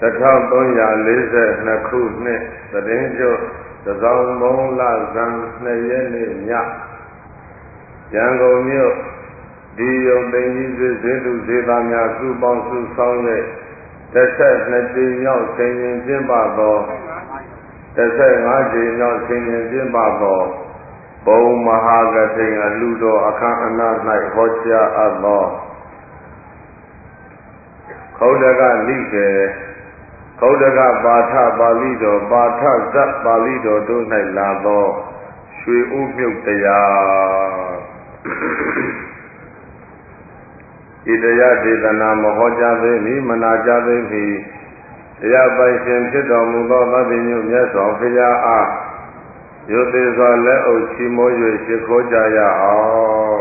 1342ခုနှစ်သတင်းကျုပ်သဇောင်းမုံလဇန်2ရက်နေ့ညရန်ကုန်မြို့ဒီယုံသိင်ကြီးဈေးသူဈေးသားများစုပေါင်းစုဆောင်၍12ကြိမ်မြောက်ဆင်ရင်ကျင်းပသော15ကြိမ်မြောက်ဆင်ရင်ကျင်းပသောဘုံမဟာကထိန်အလှတော်အခမ်းအနား၌ဟောကြားအပ်သောခေါဒကလိကေခေါဒကပါဠပါဠိတော်ပါဠဇတ်ပါဠိတော်တို့၌လာသောရွှေဥမြုပ်တရားဤတရားဒေသနာမဟောကြားသေးမီမနာကြားသေးမီတရားပိုင်ရှင်ဖြစ်တော်မူသောသဗ္ဗညုမြတ်စွာဘုရားအားယုသေးစွာလက်အုပ်ချီးမွမ်း၍ရှိခိုးကြရအောင်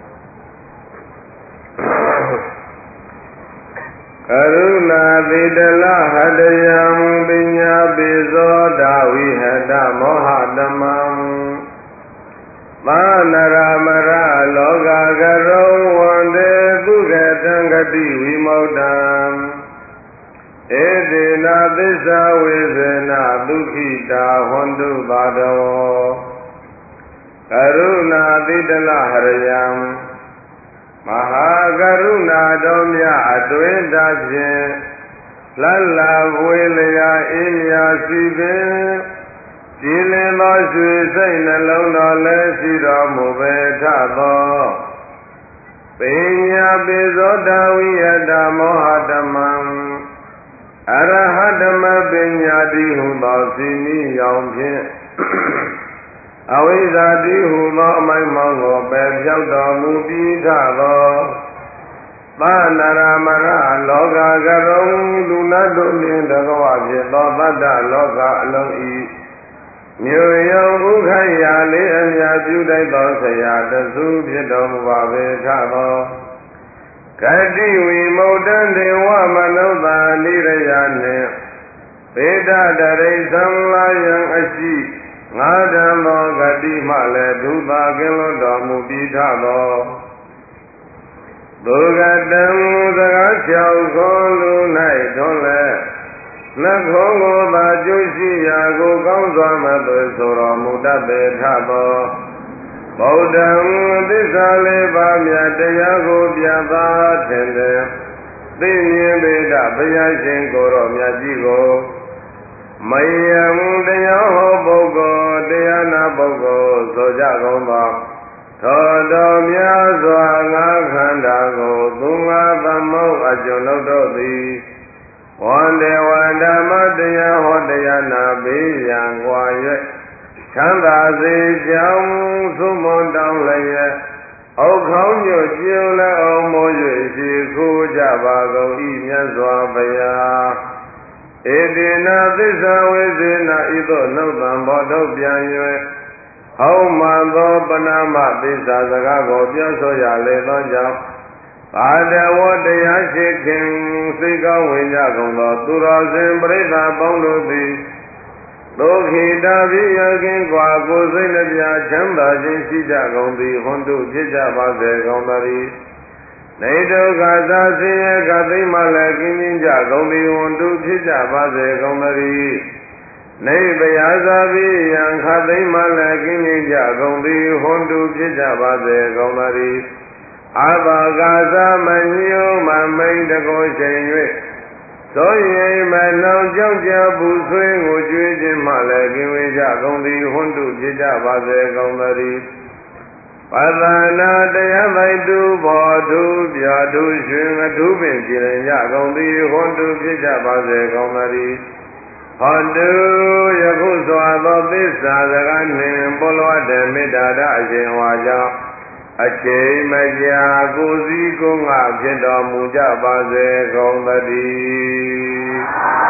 ကရုဏာတိတလဟတယံပညာပိဇောဒဝိဟတမောဟတမံမာနရမရလောကကရုံဝန္တေသုခတံဂတိဝိမု क्त ံဧတေနာသစ္စာဝေဇနဒုက္ခိတာဟွန္တုပါတောကရုဏာတိတလဟရယံမဟာကရုဏာတော်မြတ်အတွင်တဖြင့်လလဝေလျာအေးမြစီပင်ကြည်လင်သောရွှေစိတ်နှလုံးတော်လည်းရှိတော်မူပေထသောပညာပိဇောတဝိယတမောဟတမံအရဟတမပညာတိဟုသောစီနိယောင်ဖြင့်အဝိဇ္ဇာတိဟုသောအမိုက်မောင်းကိုပယ်ဖြောက်တော်မူပြီးထသောသာနရမရလောကကရုံလူနတ်တို့နှင့်တကဝဖြစ်သောသတ္တလောကအလုံးဤမြို့ယုံဥခိုက်ရာလေးအမြပြုတိုက်သောဆရာတစုဖြစ်တော်မူပါပေထသောဂတိဝိမု क्त ံဒေဝမနုဿာနိရယနှင့်ဗေဒတရိသံလာယံအရှိငါတံသောဂတိမှလည်းဒုသာကင်းလွတ်တော်မူပြီးထသောဒုက္ကတံစကားချောက်ခေါ်လူ၌ထွန်းလဲနှခုံးကိုသာကျိုးရှိရာကိုကောင်းစွာမသွေဆိုတော်မူတတ်ပေထသောဗုဒ္ဓံသစ္စာလေးပါးမြတ်တရားကိုပြသထင်တယ်သိမြင်ပေတဘုရားရှင်ကိုယ်တော်မြတ်ကြီးကိုမယံတရားဟောပုဂ္ဂိုလ်တရားနာပုဂ္ဂိုလ်ဆိုကြကုန်သောသောတော်များစွာငါခန္ဓာကိုသူငါသမုတ်အကျွန်ုပ်တို့သည်ဝန္တေဝဓမ္မတရားဟောတရားနာပေးရန်ကွာ၍ချမ်းသာစေကြောင်းသုမွန်တောင်းလျက်အောက်ခေါင်းညွတ်ကျင်းလဲအောင်မိုး၍ရှိခိုးကြပါကုန်၏မြတ်စွာဘုရားဧတေနာသစ္စာဝေစေနာဤသို့နှုတ်တံဘောထုတ်ပြန်၍ဟောမှသောပဏာမသစ္စာစကားကိုပြောဆိုရလေသောကြောင့်ဘာတဝတရားရှိခင်စိတ်ကောင်းဝင်ကြကုန်သောသူတော်စင်ပရိသတ်ပေါင်းတို့သည်ဒုက္ခိတာပိယခင်ကွာကိုယ်စိတ်နှပြချမ်းသာခြင်းရှိကြကုန်သည်ဟွန်းတုဖြစ်ကြပါစေကုန်သတည်းနေဒုက္ခသာဆင်းရဲကသိမှလည်းကင်းခြင်းကြကုန်သည်ဟွန်းတုဖြစ်ကြပါစေကုန်သတည်းနေပယာသာပိယံခသိမှလည်းကင်းခြင်းကြကုန်သည်ဟွန်းတုဖြစ်ကြပါစေကုန်သတည်းအဘာကာသမညုမမိန်တကိုချိန်၍သောရင်မနောင်ကြောက်ကြပူဆွေးကိုကြွေးခြင်းမှလည်းကင်းဝေးကြကုန်သည်ဟွန်းတုဖြစ်ကြပါစေကုန်သတည်းပသနာတရားပိုက်တူဘောထုပြထုရွှင်အထုပင်ကြည်ရင်ကြကုန်သည်ဟွန်းတုဖြစ်ကြပါစေကုန်သတည်းဟောတုယခုစွာသောသစ္စာစကားနှင့်ပေါ်လွှတ်တဲ့မေတ္တာဓအရှင်ဝါကြောင့်အချိန်မကြာကိုယ်စီကိုယ်ငါဖြစ်တော်မူကြပါစေကုန်သတည်း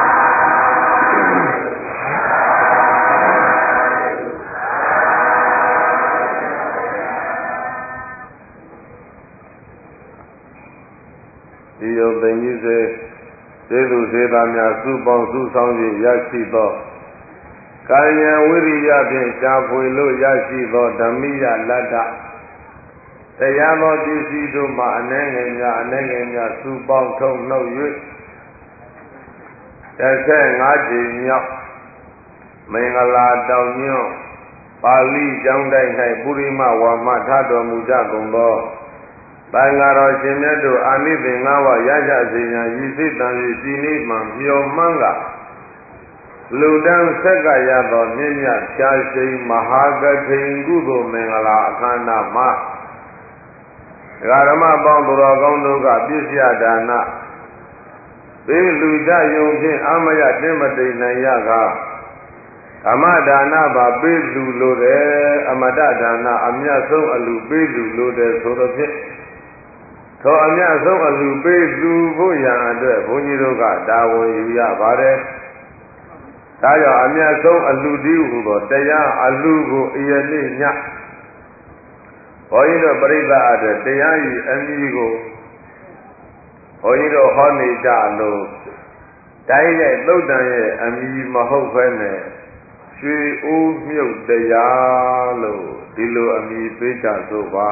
ဒီယုံသိင်ကြီးစေသေသူသေသားများစုပေါင်းစုဆောင်၍ရရှိသောကာယံဝိရိယဖြင့်ရှားဖွေလို့ရရှိသောဓမ္မိယလတ္တတရားသောပစ္စည်းတို့မှအနှဲငယ်များစုပေါင်းထုတ်နှုတ်၍ 15ချိန်မြောက်မင်္ဂလာတောင်ညွန့်ပါဠိကျောင်းတိုင်း၌ပုရိမဝါမထတော်မူကြကုန်သောသံဃာတော်ရှင်မြတ်တို့အာနိသင်၅ပါးရကြစေရန်ရည်စိတ်တန်၍ဒီနေ့မှမျှော်မှန်းကလူတန်းဆက်ကရသောမြင့်မြတ်ဖြာရှိန်မဟာကထိန်ကုသိုလ်မင်္ဂလာအခမ်းအနားမှာဓမ္မပေါင်းသူတော်ကောင်းတို့ကပြည့်စရာဒါနပေးလူကြယုံဖြင့်အမရတင်းမတိန်နိုင်ရကားဓမ္မဒါနပါပေးလူလိုတယ်အမတဒါနအမြတ်ဆုံးအလူပေးလူလိုတယ်ဆိုတော့ဖြင့်သောအမြတ်ဆုံးအလူပေးလူဖို့ရန်အတွက်ဘုန်းကြီးတို့ကတာဝန်ယူရပါတယ်ဒါကြောင့်အမြတ်ဆုံးအလူတည်းဟူသောတရားအလူကိုအယနေ့ညဘုန်းကြီးတို့ပြိဿအတွက်တရားဤအမည်ကိုဘုန်းကြီးတို့ဟောနေကြလို့တိုင်းရဲ့သုတ်တန်ရဲ့အမည်မဟုတ်ဘဲနဲ့ရွှေအိုးမြုပ်တရားလို့ဒီလိုအမည်ပေးကြဆိုပါ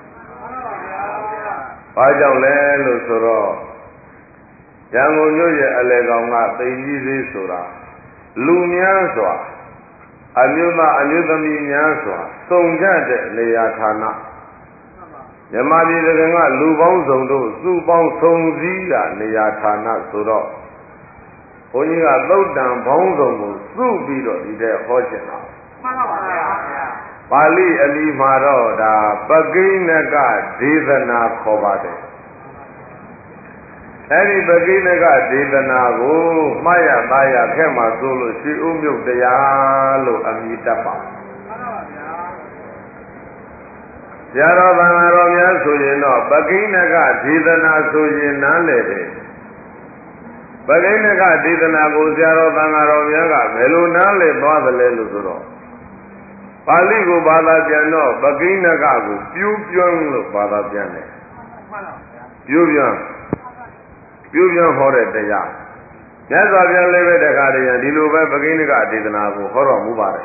ဘာကြောင့်လဲလို့ဆိုတော့ရန်ကုန်မြို့ရဲ့အလယ်ကောင်ကသိမ်ကြီးသေးဆိုတာလူများစွာအမျိုးသားအမျိုးသမီးများစွာစုံကြတဲ့နေရာဌာနမြမပြည်တကလူပေါင်းစုံတို့စုပေါင်းစုံစည်းရာနေရာဌာနဆိုတော့ဘုန်းကြီးကသုတ်တံဘောင်းစုံကိုစုပြီးတော့ဒီတဲ့ဟောရှင်တာမှန်ပါဗျာပါဠိအမည်မှာတော့ဒါပကိဏကဒေသနာခေါ်ပါတယ်အဲဒီပကိဏကဒေသနာကိုမှားရသားရခဲ့မှဆိုလို့ရှိဥမြုပ်တရားလို့အမည်တက်ပါမှန်ပါဗျာဆရာတော်ဘာသာတော်များဆိုရင်တော့ပကိဏကဒေသနာဆိုရင်နားလည်တယ်ပကိဏကဒေသနာကိုဆရာတော်သံဃာတော်များကဘယ်လိုနားလည်သွားသလဲလို့ဆိုတော့ပါဠိကိုဘာသာပြန်တော့ပကိဏကကိုပြူးပြွန်းလို့ဘာသာပြန်တယ်မှန်ပါဗျာပြူးပြွန်းဟောတဲ့တရားမြတ်စွာဘုရားလည်းပဲတခါတည်းဒီလိုပဲပကိဏကဒေသနာကိုဟောတော်မူပါတယ်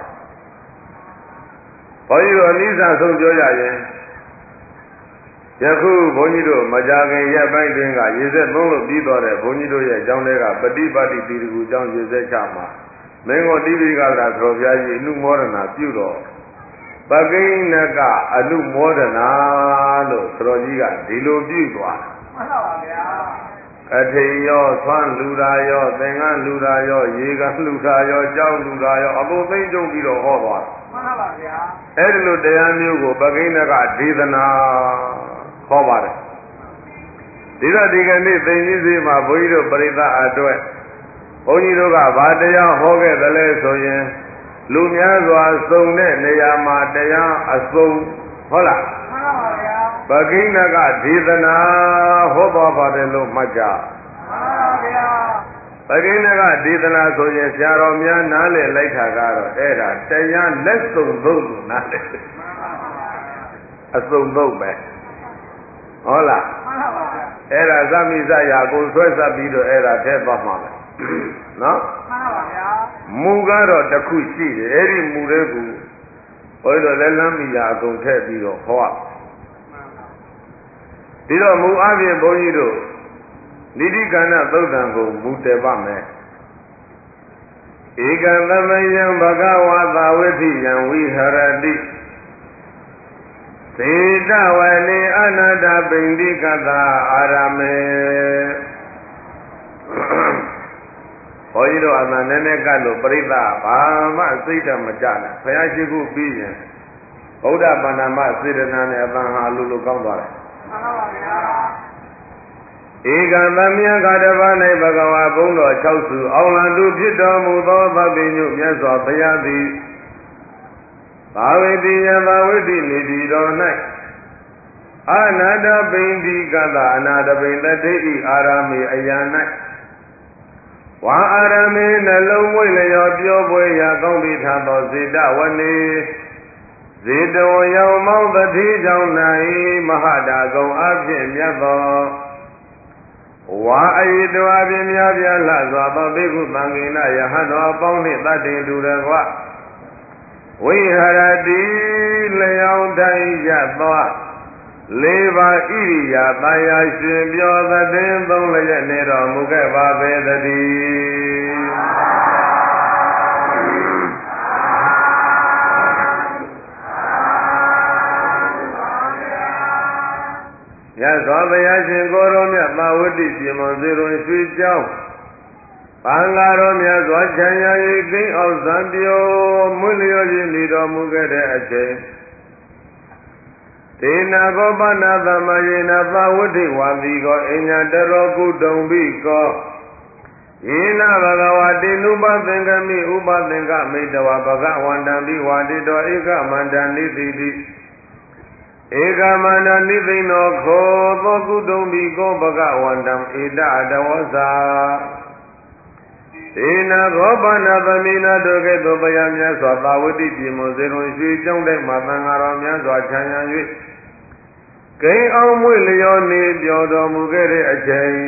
ဘုန်းကြီးတို့အနည်းစားဆုံးပြောရရင်ယခုဘုန်းကြီးတို့မကြခင်ရက်ပိုင်းတွင်ကရေစက်သုံးလို့ပြီးသွားတဲ့ဘုန်းကြီးတို့ရဲ့အကြောင်းတွေကပฏิပတ်တိတိကူအကြောင်းရေစက်ချမှာမင်းကိုတိပိကသာသတော်ဘုရားကြီးအနုမောဒနာပြုတော်ပကိဏကအနုမောဒနာလို့သတော်ကြီးကဒီလိုပြုသွားမှန်ပါဗျာအထိန်ရောသွမ်းလူရာရောသင်္ကန်းလူရာရောရေကလူရာရောကြောင်းလူရာရောအကုန်သိမ့်ကျုံပြီးတော့ဟောသွားမှန်ပါဗျာအဲဒီလိုတရားမျိုးကိုပကိဏကဒေသနာဟောပါတယ်ဒီတော့ဒီကနေ့သိဉ္ဇီစီမှာဘုန်းကြီးတို့ပရိသတ်အတွက်ဘုန်းကြီးတို့ကဘာတရားဟောခဲ့သလဲဆိုရင်လူများစွာစုံတဲ့နေရာမှာတရားအစုံဟုတ်လားမှန်ပါဗျာပကိဏကဒေသနာဟောသွားပါတယ်လို့မှတ်ကြမှန်ပါဗျာပကိဏကဒေသနာဆိုရင်ဆရာတော်များနားလည်လိုက်တာကတော့အဲ့ဒါတရားလက်စုံသုံးလို့နားလည်မှန်ပါဗျာအစုံသုံးပဲဟုတ်လားမှန်ပါဗျာအဲ့ဒါသမိစရာကိုဆွဲဆက်ပြီးတော့အဲ့ဒါထည့်သွားမှာပဲနော်မှန်ပါဗျာမူကတော့တစ်ခုရှိတယ်အဲ့ဒီမူတွေကိုဘုန်းကြီးတို့လည်းလမ်းမိရာအကုန်ထည့်ပြီးတော့ဟောဒီတော့မူအပြင်ဘုန်းကြီးတို့နိတိကဏ္ဍသုတ်တံကိုမူတည်ပါမယ်ဧကံသမယံဘဂဝါသာဝိထိယံဝိဟရတိသေတဝနေအနာတပိန္တိကသာအာရမေဘုန်းကြီးတို့အမှန်နဲ့နဲ့ကလို့ပြိဿဘာမှစိတ်ဓာတ်မကြနဲ့ဘုရားရှိခိုးပြီးရင်ဗုဒ္ဓဘာသာမစေတနာနဲ့အပန်းဟာလူလိုကောင်းသွားတယ်မှန်ပါဗျာဧကံသမယခါတပါး၌ဘဂဝါဘုန်းတော်6စုအောင်လံသူဖြစ်တော်မူသောသဗ္ဗညုမြတ်စွာဘုရားသည်ဘာဝတိယဘာဝတိနေတိတော်၌အနာတပိန္တိကသအနာတပိန္တတိဤအာရမေအယံ၌ဝါအာရမေနှလုံးမွေ့လျော်ပြောပွဲရာကောင်းတိထသောစေတဝနေဇေတဝယောင်မောင်းတတိကြောင့်၌မဟာတာကုံအဖြစ်မြတ်သောဝါအယိတဝအပြင်များပြားလှစွာသောဘိက္ခုသံဃိနယဟန်တော်အပေါင်းနှင့်တတ်တင်တူတကွဝိဟရတိလျောင်းတိုင်းရသောလေးပါးဣရိယာသာယာရှင်ပြောသတဲ့သုံးလျက်နေတော်မူခဲ့ပါပေတည်းမြတ်စွာဘုရားရှင်ကိုယ်တော်မြတ်သာဝတိပြမစေတွင်ရွှေကြောင်းဘင်္ဂါတော်မြတ်စွာချမ်းသာ၍ကိန်းအောင်စံပြောမွေးလျော်ခြင်းနေတော်မူခဲ့တဲ့အချိန်ဒေနာကောပနာသမယေနသာဝတိဝါတိကောအညာတရောကုတုံပိကောယေနဘဂဝတိနုပသင်္ကမိဥပသင်္ကမိတဝဘဂဝန္တံပိဝါတိတောဧကမန္တနိတိတိဧကမန္တနိသိနောခောသောကုတုံပိကောဘဂဝန္တံဧတတဝဇာဒေနာခောပနာသမိနာတို့ကဲ့သို့ဘုရားမြတ်စွာသာဝတိပြည်မစေတွင်ရွှေကျောင်းတဲ့မှာသံဃာတော်များစွာချမ်းသာ၍ကိန်းအောင်မွေလျောနေပြောတော်မူခဲ့တဲ့အချိန်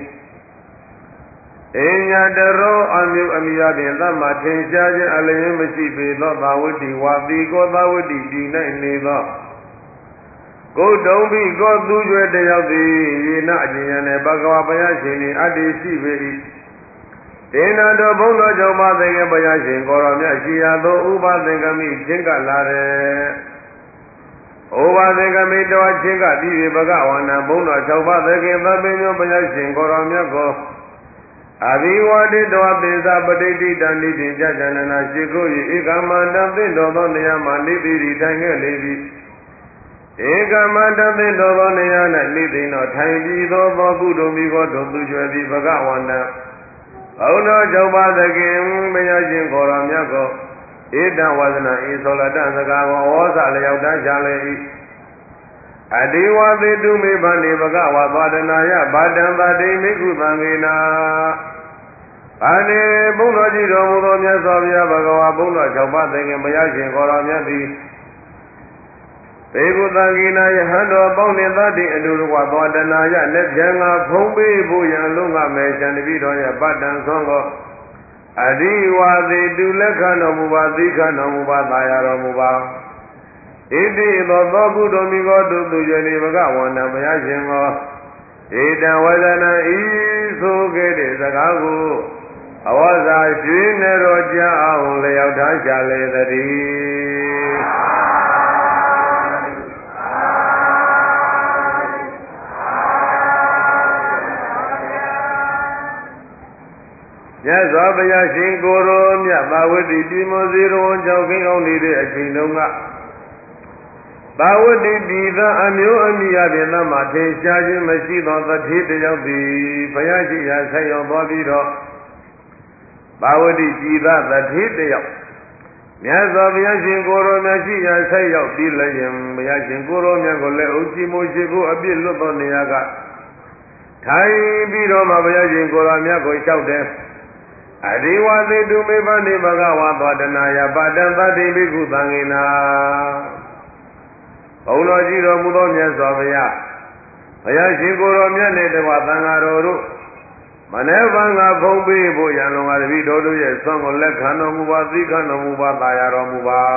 အညာတရောအမျိုးအမိအပြင်သတ်မှထင်ရှားခြင်းအလျင်မရှိပေသောသာဝတိဝါတိကောသာဝတိပြည်၌နေသောကိုတုံပိကောသူကျွဲတယောက်သည်ယေနအကျဉ်းရနဲ့ဘဂဝါဘုရားရှင်၏အတ္တိရှိပေ၏ဒေနာတော်ဘုန်းတော်ကြောင့်မသိခင်ဘုရားရှင်ကိုယ်တော်မြတ်ရှိရသောဥပသင်္ကမိချင်းကလာတယ်။ဥပသင်္ကမိတော်ချင်းကပြီးပြီဘဂဝန္တဘုန်းတော်၆ပါးသခင်သဗ္ဗညောဘုရားရှင်ကိုယ်တော်မြတ်ကိုအဘိဝါဒတောပိသပဋိတိတံနိတိကြကြနနာရှိကို၏ဧကမန္တသင့်တော်သောနေရာမှာနိတိတိထိုင်ခဲ့လေပြီဧကမန္တသင့်တော်သောနေရာ၌နိတိတော်ထိုင်ပြီးသောကုတုံမိကောတို့သူကျွယ်သည်ဘဂဝန္တဘုန်းတော်၆ပါးသခင်ဘုရားရှင်ကိုယ်တော်မြတ်ကိုဧတဝဇနာဤသောလတစကားကိုဩဇာလျောက်တန်းချလေ၏အတိဝသေတုမေဗန္တိဘဂဝါသွားဒနာယဗာတံပါတိမိကုသံဃေနာဘာနေဘုန်းတော်ကြည်တော်မူသောမြတ်စွာဘုရားဘဂဝါဘုန်းတော်၆ပါးသခင်ဘုရားရှင်ကိုယ်တော်မြတ်သည်ဘေကုသံဃေနာယဟံတော်ပေါင်းနှင့်သတ္တိအတူတကွာသွားဒနာယလက်ပြန်ငါဖုံးပေးဖို့ရန်လုံးကမယ်ရှံတပိတော်ရဲ့ဗတ္တံဆွမ်းကိုအတိဝါသေတုလက်ခံတော်မူပါသိခံတော်မူပါသာယာတော်မူပါဣတိသောသောကုတုံမိကောတုသူယနေဘဂဝန္တဘုရားရှင်ကိုဧတံဝဇနံဤဆိုခဲ့တဲ့စကားကိုအဝဇာရွှေနေတော်ကြားအောင်လျောက်ထားကြလေသတည်းမြတ်စွာဘုရားရှင်ကိုယ်တော်မြတ်သာဝတိပြည်မစေတော်ကြောင့်ခိအောင်နေတဲ့အချိန်တုန်းကသာဝတိပြည်သာအမျိုးအမည်အပြင်သမထင်ရှားခြင်းမရှိသောသတိတယောက်သည်ဘုရားရှိရာဆက်ရောက်သွားပြီးတော့သာဝတိပြည်သာသတိတယောက်မြတ်စွာဘုရားရှင်ကိုယ်တော်မြတ်ရှိရာဆက်ရောက်ပြီးလည်းရင်ဘုရားရှင်ကိုယ်တော်မြတ်ကိုလည်းအုပ်ကြီးမိုးရှိကိုအပြစ်လွတ်သောနေရာကထိုင်ပြီးတော့မှဘုရားရှင်ကိုယ်တော်မြတ်ကိုလျှောက်တယ်အရိဝသေတုမေဗန္တိဘဂဝါသောတနာယပါတံသတ္တိဘိက္ခုသံဃေနာဘုန်းတော်ကြီးတော်မူသောမြတ်စွာဘုရားဘုရားရှင်ကိုယ်တော်မြတ်နှင့်တကွသံဃာတော်တို့မနေ့ဗံကဖုံးပေးဖို့ရန်လုံကတပည့်တော်တို့ရဲ့ဆွမ်းကိုလက်ခံတော်မူပါသိခံတော်မူပါသာယာတော်မူပါ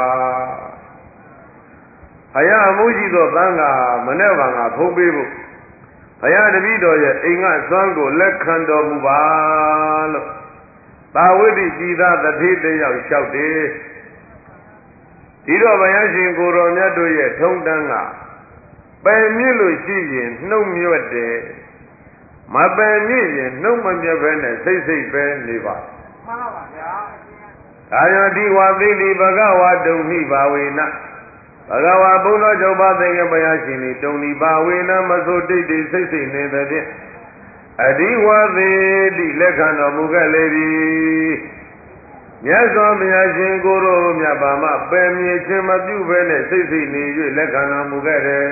ဘုရားအမှုရှိသောသံဃာမနေ့ဗံကဖုံးပေးဖို့ဘုရားတပည့်တော်ရဲ့အိမ်ကဆွမ်းကိုလက်ခံတော်မူပါလို့သာဝတိပြည်သားတတိတယောက်လျှောက်တယ်ဒီတော့ဘုရားရှင်ကိုယ်တော်မြတ်တို့ရဲ့ထုံးတမ်းကပယ်မြင့်လို့ရှိရင်နှုတ်မြွတ်တယ်မပယ်မြင့်ရင်နှုတ်မမြတ်ဘဲနဲ့စိတ်စိတ်ပဲနေပါမှန်ပါဗျာဒါကြောင့်ဒီဝါသိတိဘဂဝါတုံဟိဘာဝေနဘဂဝါဘုန်းတော်ကျော်ပါသင်္ကေဘုရားရှင်ဤတုံဒီဘာဝေနမဆိုတိတ်တိတ်စိတ်စိတ်နေသည်ဖြင့်အဒီဝသေတိလက်ခံတော်မူခဲ့လေပြီမြတ်စွာဘုရားရှင်ကိုယ်တော်မြတ်ပါမပယ်မြေခြင်းမပြုဘဲနဲ့စိတ်စိတ်နေ၍လက်ခံတော်မူခဲ့တယ်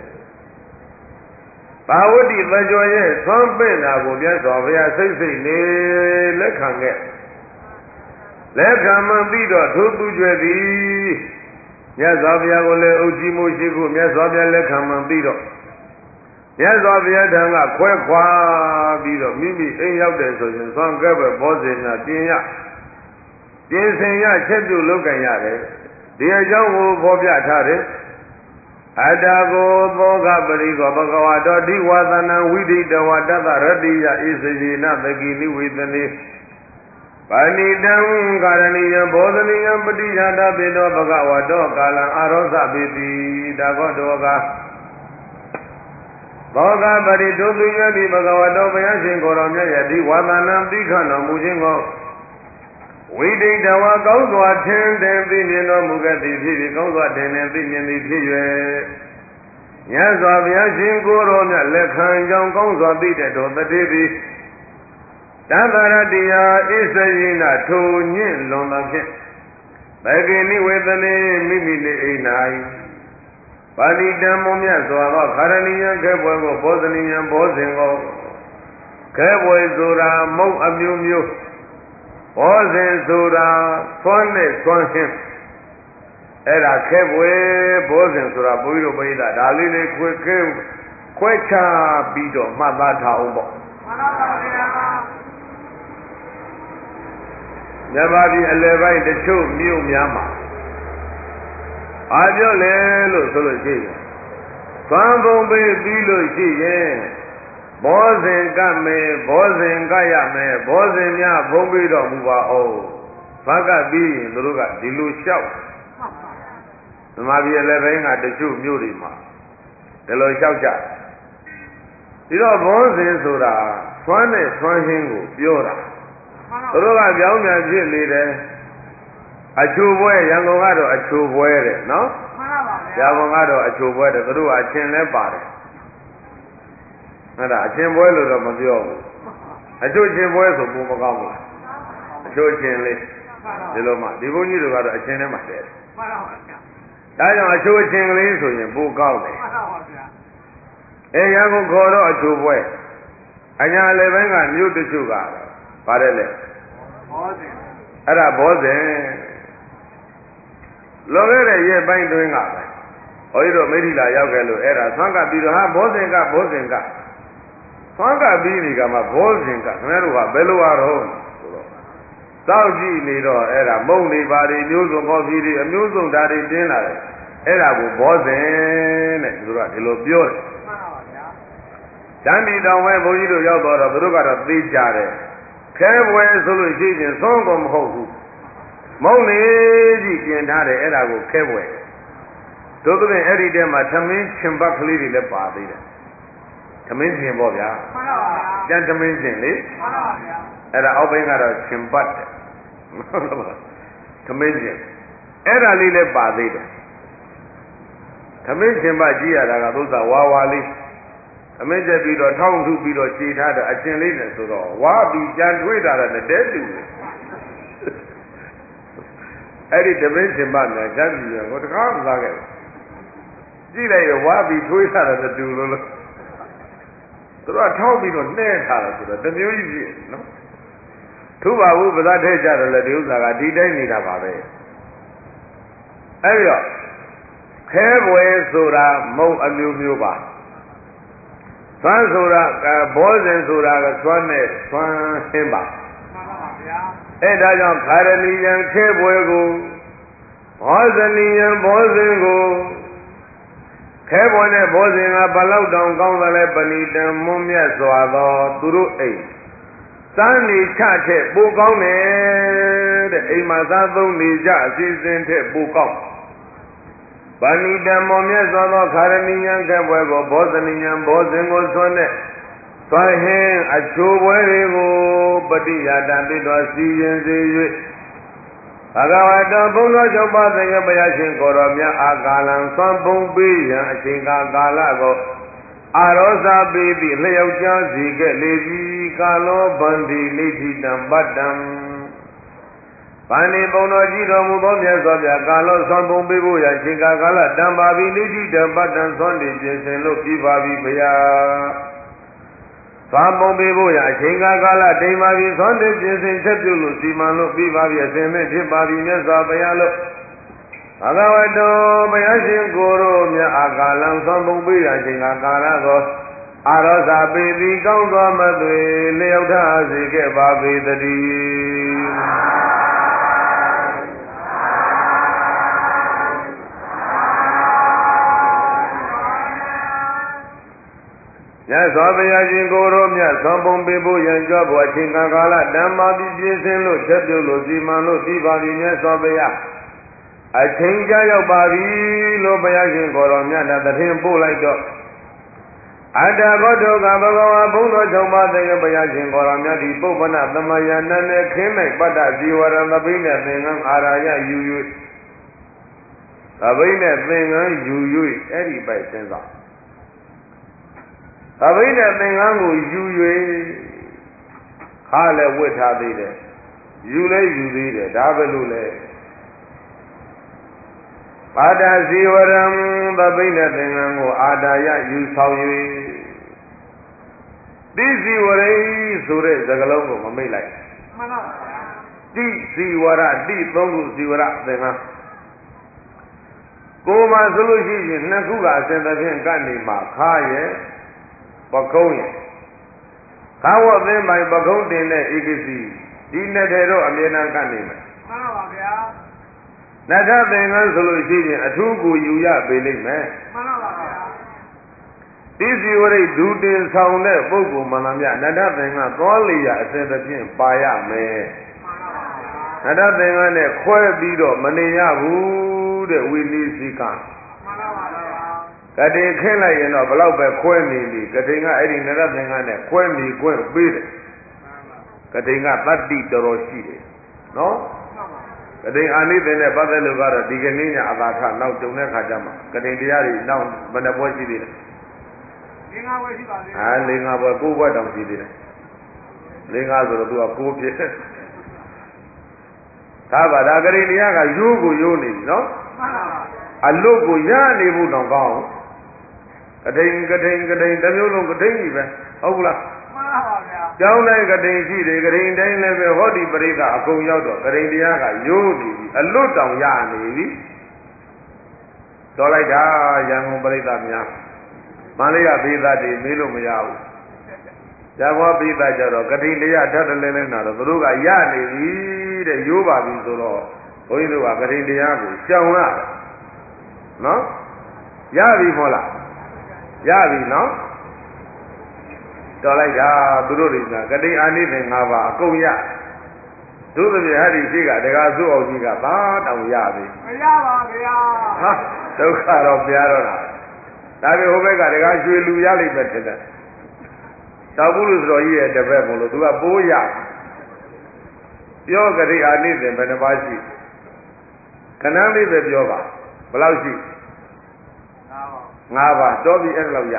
ဘာဝတိသကြောရဲ့သွမ်းပင့်တာကိုမြတ်စွာဘုရားစိတ်စိတ်နေလက်ခံခဲ့လက်ခံမှပြီးတော့ထိုသူကျွဲသည်မြတ်စွာဘုရားကိုလည်းအုပ်ကြီးမိုးရှိခုမြတ်စွာဘုရားလက်ခံမှပြီးတော့မြတ်စွာဘုရားထံကခွဲခွာပြီးတော့မိမိအိမ်ရောက်တယ်ဆိုရင်သွမ်းကဲ့ပဲဘောဇင်များပြင်ဆင်ရချက်ပြုလုပ်ကြရတယ်ဒီအကြောင်းကိုဖော်ပြထားတယ်အတ္တကိုသောကပရိကောဘဂဝါတော်ဒီဝါသနံဝိဒိတဝတ္တရတိယဣစေယနသကိနိဝေသနေပါဏိတံကာရဏိယဘောဓနိယပတိယတာပေတောဘဂဝါတော်ကာလံအာရောသပေတိဒါကောတောကဘောဂပရိဒုသူယတိဘဂဝတောဘုရားရှင်ကိုယ်တော်မြတ်ရဲ့ဒီဝါသနာသိခတော်မူခြင်းကိုဝိဒိတဝါကောင်းစွာထင်တယ်သိမြင်တော်မူခဲ့သည်ဖြစ်ပြီးကောင်းစွာထင်တယ်သိမြင်သည်ဖြစ်၍မြတ်စွာဘုရားရှင်ကိုယ်တော်မြတ်လက်ခံကြောင်းကောင်းစွာသိတဲ့တော်တတိသည်တသရတိယဣစယိနထိုညင့်လွန်သောဖြင့်ဘဂိနိဝေသနေမိမိနေအိ၌ပါဠိတံမုံမြတ်စွာသောခရဏီယံခဲပွဲကိုဘောဇနိယံဘောဇင်ကိုခဲပွဲဆိုတာမုံအမျိုးမျိုးဘောဇင်ဆိုတာသွမ်းနဲ့သွမ်းချင်းအဲ့ဒါခဲပွဲဘောဇင်ဆိုတာဘုရားတို့ပိဋကဒါလေးလေးခွဲချပြီးတော့မှတ်သားထားအောင်ပေါ့မှန်ပါပါဗျာမြတ်ပါပြီအလယ်ပိုင်းတချို့မြို့များမှာအားပြောလေလို့ဆိုလို့ရှိရင်သွမ်းပုံပေးပြီးလို့ရှိရင်ဘောဇင်ကမယ်ဘောဇင်ကရမယ်ဘောဇင်များဘုံပြီးတော့မူပါအောင်ဘာကပြီးရင်တို့ကဒီလိုလျှောက်ဓမ္မပြည်လည်းဘင်းကတချို့မြို့တွေမှာဒီလိုလျှောက်ကြဒီတော့ဘောဇင်ဆိုတာသွမ်းနဲ့သွမ်းချင်းကိုပြောတာတို့ကပြောင်းပြန်ဖြစ်နေတယ်အချိုပွဲရန်ကုန်ကတော့အချိုပွဲတဲ့နော်မှန်ပါဗျာရန်ကုန်ကတော့အချိုပွဲတဲ့တို့ကအချင်းလဲပါတယ်အဲ့ဒါအချင်းပွဲလို့တော့မပြောဘူးအချိုချင်းပွဲဆိုပုံမကောင်းဘူးလားအချိုချင်းလေးဒီလိုမှဒီဘုန်းကြီးတို့ကတော့အချင်းထဲမှာတည်းမှန်ပါဗျာဒါကြောင့်အချိုချင်းကလေးဆိုရင်ပိုကောင်းတယ်မှန်ပါဗျာရန်ကုန်ခေါ်တော့အချိုပွဲအညာလည်းပိုင်းကမြို့တချို့ကပါတယ်လေဘောဇင်အဲ့ဒါဘောဇင်လောခဲ့တဲ့ရဲ့ပိုင်းတွင်းကပဲဘုန်းကြီးတို့မိထီလာရောက်ခဲ့လို့အဲ့ဒါသွမ်းကပြီးတော့ဟာဘောဇင်ကသွမ်းကပြီးဒီကမှဘောဇင်ကခင်ဗျားတို့ကဘယ်လိုရတော့ဆိုတော့တောက်ကြည့်နေတော့အဲ့ဒါမုံနေပါတွေမျိုးစုံကော်ဖီတွေအမျိုးစုံဓာတ်တွေတင်းလာတယ်အဲ့ဒါကိုဘောဇင်တဲ့သူတို့ကဒီလိုပြောတယ်မှန်ပါဗျာတန်ဒီတောင်ပဲဘုန်းကြီးတို့ရောက်တော့သူတို့ကတော့သိကြတယ်ခဲပွဲဆိုလို့ရှိရင်သွမ်းကုန်မဟုတ်ဘူးမုံနေကြီးပြင်ထားတယ်အဲ့ဒါကိုခဲပွဲတို့သဖြင့်အဲ့ဒီထဲမှာသမင်းချင်ပတ်ကလေးတွေလည်းပါသေးတယ်သမင်းချင်ပေါ့ဗျာမှန်ပါပါကျန်သမင်းချင်လေမှန်ပါဗျာအဲ့ဒါအောက်ဘင်းကတော့ချင်ပတ်တယ်သမင်းချင်အဲ့ဒါလေးလည်းပါသေးတယ်သမင်းချင်ပတ်ကြည့်ရတာကသုသာဝါဝါလေးသမင်းချက်ပြီးတော့ထောင်းထုပြီးတော့ခြေထားတဲ့အကျင်လေးနဲ့ဆိုတော့ဝါပြီးကြံထွေးတာလည်းတဲတူတယ်အဲ့ဒီသမင်းချင်ပတ်နဲ့ကြမ်းပြီးတော့တကားမစားခဲ့ကြည့်လိုက်ရဝါပြီးထွေးထားတဲ့တူလို့သူတို့ကထောက်ပြီးတော့နှဲထားတယ်ဆိုတော့တမျိုးကြီးဖြစ်နော်သူ့ဘာဘူးပဇာထဲကြတယ်လေဒီဥစ္စာကဒီတိုင်းနေတာပါပဲအဲ့ဒီတော့ခဲပွဲဆိုတာမုံအမျိုးမျိုးပါသွမ်းဆိုတာဘောဇင်ဆိုတာကသွမ်းနဲ့သွမ်းဟင်းပါမှန်ပါဗျာအဲ့ဒါကြောင့်ခါရဏီယံခဲပွဲကိုဘောဇနီယံဘောဇင်ကိုခဲပွဲနဲ့ဘောဇင်ကဘလောက်တောင်ကောင်းသလဲပဏိတံမွန်းမြတ်စွာသောသူတို့အိမ်စမ်းနေချတဲ့ပိုကောင်းတယ်တဲ့အိမ်မှာစားသုံးနေကြအစီအစဉ်တဲ့ပိုကောင်းပဏိတံမွန်းမြတ်စွာသောခါရဏီယံခဲပွဲကိုဘောဇနီယံဘောဇင်ကိုသွန်းတဲ့သွမ်းဟင်းအချိုပွဲတွေကိုပฏิယာတံပိတော်စီရင်စေ၍ဘဂဝတောဘုန်းတော်ချုပ်ပါသင်္ကဘုရားရှင်ကိုယ်တော်မြတ်အာကာလံသွမ်းပုံပေးရန်အချိန်ကာလကိုအာရောဇပေတိလျောက်ကြားစီခဲ့လေပြီကာလောဗန္တိလိဋ္ဌိတံပတ္တံဗန္တိဘုန်းတော်ကြီးတော်မူသောမြတ်စွာဘုရားကာလောသွမ်းပုံပေးဖို့ရန်အချိန်ကာလတံပါပြီလိဋ္ဌိတံပတ္တံသွမ်းတည်ပြင်ဆင်လို့ပြီးပါပြီဘုရားသွမ်းပုံပေးဖို့ရအချိန်ကာလတိမ်ပါပြီသွမ်းတည်ပြင်ဆင်ချက်ပြုလို့စီမံလို့ပြီးပါပြီအစဉ်မဲ့ဖြစ်ပါပြီမြတ်စွာဘုရားလို့ဘဂဝတောဘုရားရှင်ကိုယ်တော်မြတ်အာကာလံသွမ်းပုံပေးရအချိန်ကာလသောအာရောဇပေတိကောင်းသောမသွေလျောက်ထားစေခဲ့ပါပေတည်းမြတ်စွာဘုရားရှင်ကိုယ်တော်မြတ်သွမ်းပုံပေးဖို့ရန်ကြွဖို့အချိန်ကာလဓမ္မပိပြည့်စင်လို့ချက်ပြုလို့စီမံလို့ပြီးပါပြီမြတ်စွာဘုရားအချိန်ကြာရောက်ပါပြီလို့ဘုရားရှင်ကိုယ်တော်မြတ်တည်းပို့လိုက်တော့ Ada godo ka bhagawa bhundo chompa tenge payashin koramya di popana tamayana ne khinai pada jiwaran tabine tengan araya yuyui tabine tengan yuyui eri pai sensa tabine tengan ko yuyui khale witha deide yule yudide da belu le pada jiwaram tabine tengan ko adaya yu sawyui Di siwari sore jagalong ko mamilai. Mana? Di siwara di tonggu siwara dengan. Koma solusi naku ka sentapin kani makha ye, bakong ye. Kawa memang bakong dene ikisi. Di nedero amyenan kani me. Mana bakya? Nada dengan solusi atu ko yuya beling me. Mana bakya? Di siwari dutin saune buku manamya nada dengan koliya sentapin paya me. Nada dengan ne kue bido meniya bu de wili sikan. Kadang kena ye no belau be kue ni kadang eri nada dengan ne kue mi kue bide. Kadang tadi dorosi de, no? Kadang ani dene pada luar tiga ni nya abatha nau jumne kajama. Kadang dia ni nau mana buat sih dia. Lenga buat ku buat dong sih dia. Lenga tu tu aku pun. Tapi dah kali ni agak yu ni, no? Alu ku ya ni pun dong kau. Kadang tapi ulung kadang ni be, aku lah. Jauh naik kadang sih deh, kadang dah ni be hodi berita aku jauh tu. Kadang dia agak yu ni, alu dong ya ni. Soalnya dah yang berita ni. Malaysia berita di milu mejau. Jawa berita jauh. Kadang dia ada leleng nado. Terus ya ni. De yoba bi so do boi do ka kadinတရားကိုရှောင်လာနော်ရပြီမို့လားရပြီနော်တော်လိုက်တာသူတို့တွေကကတိအာနိသင်၅ပါးအကုန်ရသူတို့ပြဟဲ့ဒီရှိကတကားစုအောင်ကြီးကသာတောင်ရပြီမရပါဗျာဟာဒုက္ခတော့ပြရတော့တာဒါပေဟိုဘက်ကတကားရွှေလူရလိမ့်မယ်ထင်တယ်တောက်ဘူးလို့ဆိုတော့ကြီးရဲ့တပည့်မို့လို့သူကပိုးရပြောကြရအာနိသင်ဘယ်နှပါးရှိခဏလေးပဲပြောပါဘယ်လောက်ရှိ၅ပါးတော်ပြီအဲ့လောက်ရ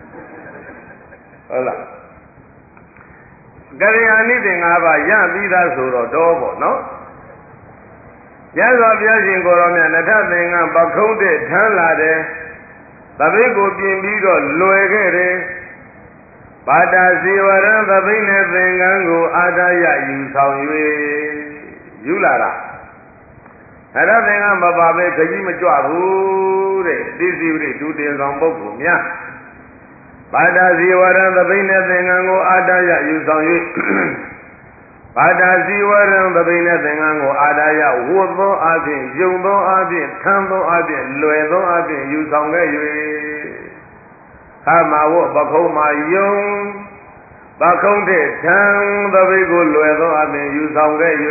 ဟုတ်လားကြရအာနိသင်၅ပါးရပြီးသားဆိုတော့တော်ပေါ့နော်ရသော်ဘုရားရှင်ကိုယ်တော်မြတ်နထသင်္ကန်းပခုံးတဲ့ထမ်းလာတယ်သပိတ်ကိုပြင်ပြီးတော့လွယ်ခဲ့တယ်ပါတာစီဝရံသပိနဲ့သင်္ကန်းကိုအာဒယယူဆောင်၍ယူလာတာအဲ့ဒါသင်္ကန်းမပါပဲခကြီးမကြွဘူးတဲ့သိစီဝိဒုတင်ဆောင်ပုဂ္ဂိုလ်များပါတာစီဝရံသပိနဲ့သင်္ကန်းကိုအာဒယယူဆောင်၍ပါတာစီဝရံသပိနဲ့သင်္ကန်းကိုအာဒယဝတ်သောအပြင်ယုံသောအပြင်ထမ်းသောအပြင်လွယ်သောအပြင်ယူဆောင်ခဲ့၍ခမာဝပခုံးမာယုံပခုံးတဲ့ထံသပိကိုလွယ်သောအပြင်ယူဆောင်ခဲ့၍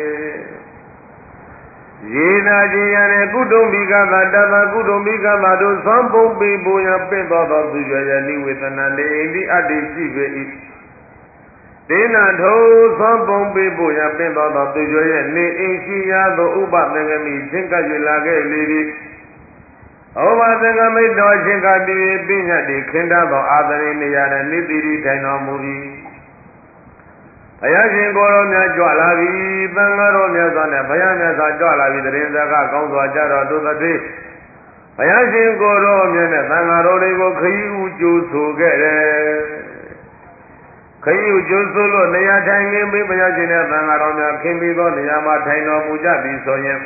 ယေနာကြီးရတဲ့ကုတုံဘိကသာတသကုတုံဘိကသာတို့သွမ်းပုံပိပူရပင့်တော်သောသူရွယ်ရနိဝေသနာနေအိန္ဒိအတ္တိရှိပေ၏ဒေနာထုသွမ်းပုံပိပူရပင့်တော်သောသူရွယ်ရနေအိမ်ရှိရာသို့ဥပသင်္ကမိချင်းကပ်၍လာခဲ့လေသည်ဩဘာသင်္ကမိတ်တော်ချင်းကပြည့်ပြည့်ညတ်ဒီခင်းသားသောအာသရိနေရတဲ့နိတိရိထိုင်တော်မူ၏ဘုရားရှင်ကိုယ်တော်မြတ်ကြွလာပြီသံဃာတော်မြတ်စွာနဲ့ဘုရားမြတ်စွာကြွလာပြီတရင်စကားကောင်းစွာကြတော်သူတစ်သေးဘုရားရှင်ကိုယ်တော်မြတ်နဲ့သံဃာတော်တွေကိုခရီးဥကျိုးဆိုခဲ့တယ်ခရီးဥကျိုးဆိုလို့နေရာထိုင်နေပြီးဘုရားရှင်နဲ့သံဃာတော်များခင်းပြီးသောနေရာမှာထိုင်တော်မူကြပြီဆိုရင်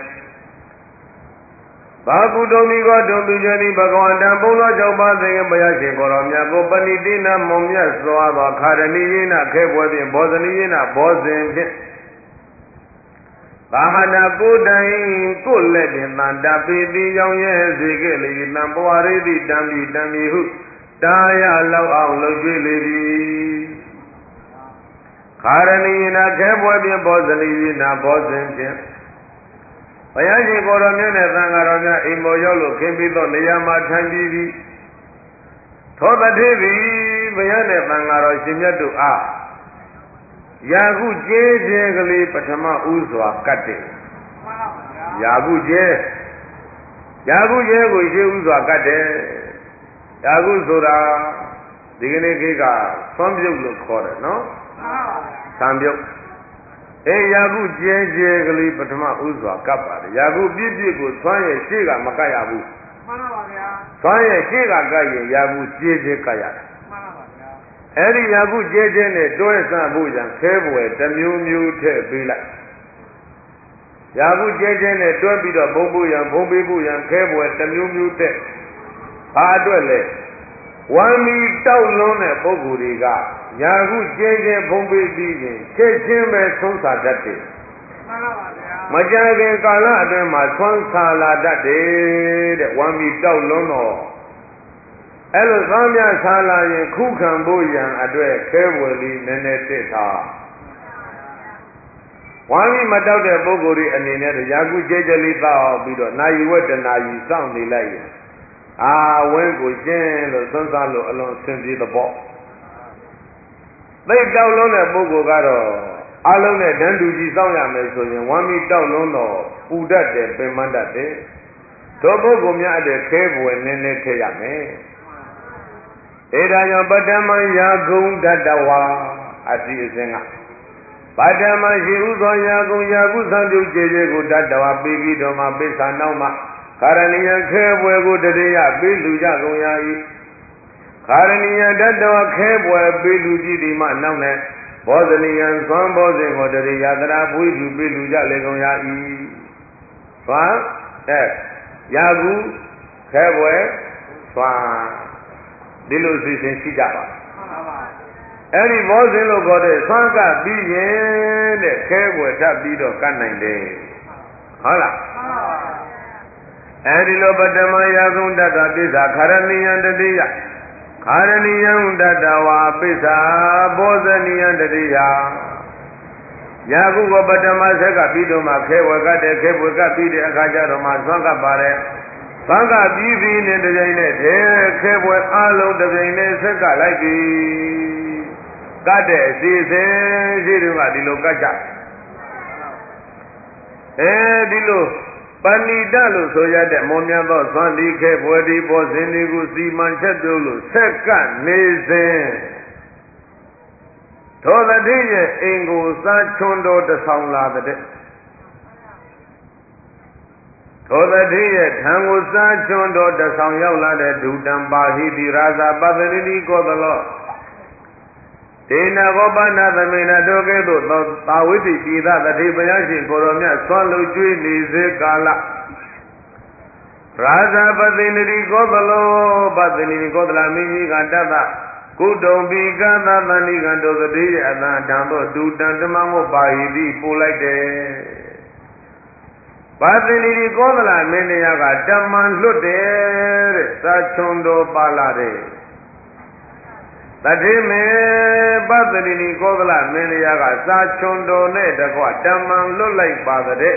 ဘာကုတုံမိကောတုံပိကျတိဘဂဝန္တံဘုံတော်၆ပါးသိင်ဘုရားရှင်ကိုယ်တော်မြတ်ကိုပဏိတိနာမုံမြတ်စွာသောခါရဏိယေနခဲပွဲဖြင့်ဘောဇနိယေနဘောဇင်ဖြင့်ဘာဟာနာကိုတိုင်ကိုလက်ပင်တန်တာပေတိရောင်ရဲ့စေခဲ့လေတံပွားရိတိတံမီဟုတာရလောက်အောင်လှုပ်ကြွေးလေသည်ခါရဏိယေနခဲပွဲဖြင့်ဘောဇနိယေနဘောဇင်ဖြင့်ဘုရားရှင်ကိုယ်တော်မြတ်နဲ့သံဃာတော်များအိမ်ပေါ်ရောက်လို့ခင်းပြီးတော့နေရာမှာထိုင်ပြီးပြီသောတထေသည်ဘုရားနဲ့သံဃာတော်ရှင်မြတ်တို့အားယာကုကျေးကျေးကလေးပထမဥစွာကတ်တယ်ယာကုကျေးကိုရှေးဥစွာကတ်တယ်ယာကုဆိုတာဒီကနေ့ခေတ်ကဆွမ်းပြုတ်လို့ခေါ်တယ်နော်ဆွမ်းပြုတ်ယာကုကျေးကျေးကလေးပထမဥစွာကတ်ပါတယ်ယာကုပြည့်ပြည့်ကိုဆွမ်းရဲ့ရှေ့ကမကတ်ရဘူးမှန်ပါပါဗျာဆွမ်းရဲ့ရှေ့ကကတ်ရင်ယာကုကျေးကျေးကတ်ရတယ်မှန်ပါပါဗျာအဲ့ဒီယာကုကျေးကျေးနဲ့တွဲဆဖို့ကြံခဲပွဲတစ်မျိုးမျိုးထည့်ပေးလိုက်ယာကုကျေးကျေးနဲ့တွဲပြီးတော့ဘုံပေးဖို့ရန်ခဲပွဲတစ်မျိုးမျိုးထည့်ဘာအတွက်လဲဝမ်းမီတောက်လုံးတဲ့ပုဂ္ဂိုလ်တွေကယာကုကျေးကျေးဘုံပေးပြီးရင်ချက်ချင်းပဲဆုံးစာတတ်တယ်မှန်ပါပါဗျာမကြာခင်ကာလအတွင်းမှာဆွမ်းစာလာတတ်တယ်တဲ့ဝမ်းမီတောက်လုံးတော့အဲ့လိုသောင်းများဆာလာရင်ခုခံဖို့ရန်အတွက်ခဲဝယ်လေးနည်းနည်းတစ်ထားဝမ်းမီမတောက်တဲ့ပုဂ္ဂိုလ်တွေအနေနဲ့ယာကုကျေးကျေးလေးတောက်ပြီးတော့နာယီဝတ္တနာယီစောင့်နေလိုက်ရင်ဝင်းကိုရှင်းလို့သွန်းစားလို့အလွန်ဆင်ပြေတဲ့ပေါ့သိတောက်လုံးတဲ့ပုဂ္ဂိုလ်ကတော့အလုံးနဲ့တန်းတူကြီးစောင့်ရမယ်ဆိုရင်ဝမ်းမီတောက်လုံးတော့ပူတတ်တယ်ပင်မတတ်တယ်တို့ပုဂ္ဂိုလ်များတဲ့ခဲပွဲနည်းနည်းထည့်ရမယ်ဒါကြောင့်ပထမယာကုံတတဝါအတိအစဉ်ကပထမရှိဥသောယာကုံယာကုသံပြုကျေကျေကိုတတဝါပြီးပြီးတော့မှပိဿာနောက်မှခါရဏီယခဲပွဲကိုတရေရပြီးလူကြကုန်ရာ၏ခါရဏီယတတဝါခဲပွဲပြီးလူကြည့်ဒီမှနောက်နဲ့ဘောဇနီယံသွမ်းဘောဇင်ကိုတရေရတရာဖွေးလူပြီးလူကြလေကုန်ရာ၏သွမ်းယာကုခဲပွဲသွမ်းဒီလိုစီစဉ်ရှိကြပါအဲ့ဒီဘောဇင်လို့ခေါ်တဲ့သွမ်းကပြီးရင်တဲ့ခဲပွဲထပ်ပြီးတော့ကတ်နိုင်တယ်ဟုတ်လားအဲဒီလိုပထမယာကုံတတ္တပိစ္ဆာခရဏီယံတတိယခရဏီယံတတ္တဝါပိစ္ဆာဘောဇနီယံတတိယယာကုကိုပထမဆက်ကပြီးတော့မှခဲဝကတဲ့ခဲဝကပြီးတဲ့အခါကျတော့မှသွမ်းကပါတယ်သွမ်းကပြီးပြီးနဲ့တကြိမ်နဲ့ခဲပွဲအလုံးတကြိမ်နဲ့ဆက်ကလိုက်ပြီကတဲ့အစီအစဉ်ရှိသူကဒီလိုကတ်ကြဒီလိုပဏိတလို့ဆိုရတဲ့မောမြတ်သောသွမ်းဒီခဲပွဲဒီဘောဇင်ဒီကိုစီမံချက်ပြုလို့ဆက်ကနေစဉ်သောတတိရဲ့အိမ်ကိုစားချွန်တော်တဆောင်လာတဲ့သောတတိရဲ့ထံကိုစားချွန်တော်တဆောင်ရောက်လာတဲ့ဒုတံပါဟိတိရာဇာပတ္တိတိကောသလောဒေနဘောပနာသမေနတို့ကဲ့သို့သောသာဝိတိပိသတတိဘုရားရှင်ကိုရောမြတ်ဆွမ်းလို့ကျွေးနေစေကာလရာဇာပတိတိကောသလောပတ္တိတိကောသလမင်းကြီးကတတ္တကုတုံပိကသသန္တိကံတို့တတိရဲ့အတန်တံတို့ဒုတံဓမ္မမောပါဟိတိပို့လိုက်တယ်ပတ္တိတိကောသလမင်းတရားကတမန်လွတ်တယ်တဲ့သာချွန်တော်ပါလာတယ်တတိမေပတ္တိနိကောသလမင်းတရားကစာချွန်တော်နဲ့တကွတမန်လွတ်လိုက်ပါတဲ့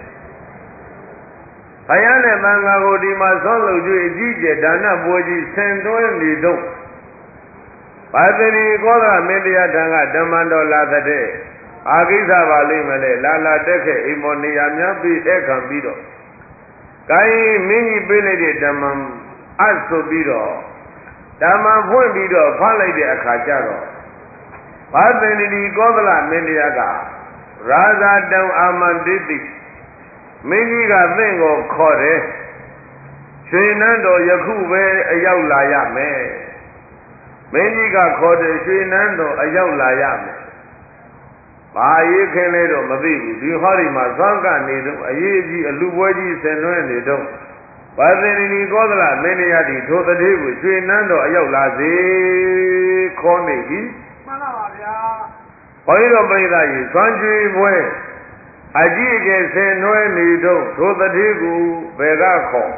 ဘုရားနဲ့သံဃာကိုဒီမှာဆောလို့ကျွေးအကြီးကျယ်ဒါနပွဲကြီးဆင်သွင်းနေတော့ပတ္တိနိကောသလမင်းတရားထံကဓမ္မတော်လာတဲ့အာကိစ္စပါလိမ့်မလဲလာတက်ခဲ့အိမ်မောနေရာများပြီးတဲ့ခံပြီးတော့ကိုင်းမင်းကြီးပေးလိုက်တဲ့ဓမ္မအပ်ဆိုပြီးတော့ဓမ္မဖွင့်ပြီးတော့ဖတ်လိုက်တဲ့အခါကျတော့ဘာသင်္တိကောသလမင်းတရားကရာဇာတောင်အာမန္တိတိမင်းကြီးကသင်ကိုခေါ်တယ်ရွှေနန်းတော်ယခုပဲအရောက်လာရမယ်မင်းကြီးကခေါ်တယ်ရွှေနန်းတော်အရောက်လာရမယ်ဘာရေးခင်းလဲတော့မသိဘူးဒီဟောဒီမှာသံဃနေတော့အရေးကြီးအလူပွဲကြီးဆင်နွှဲနေတော့ဘာသင်္တိကောသလမင်းတရားဒီထိုတတိကိုရွှေနန်းတော်အရောက်လာစေခေါ်နေပြီမှန်ပါပါဗျာဘုန်းကြီးတို့ပြိဿကြီးသွမ်းကျွေးပွဲအကြီးအကျယ်ဆင်နွှဲနေတော့ထိုတတိကိုဘယ်ကခေါ်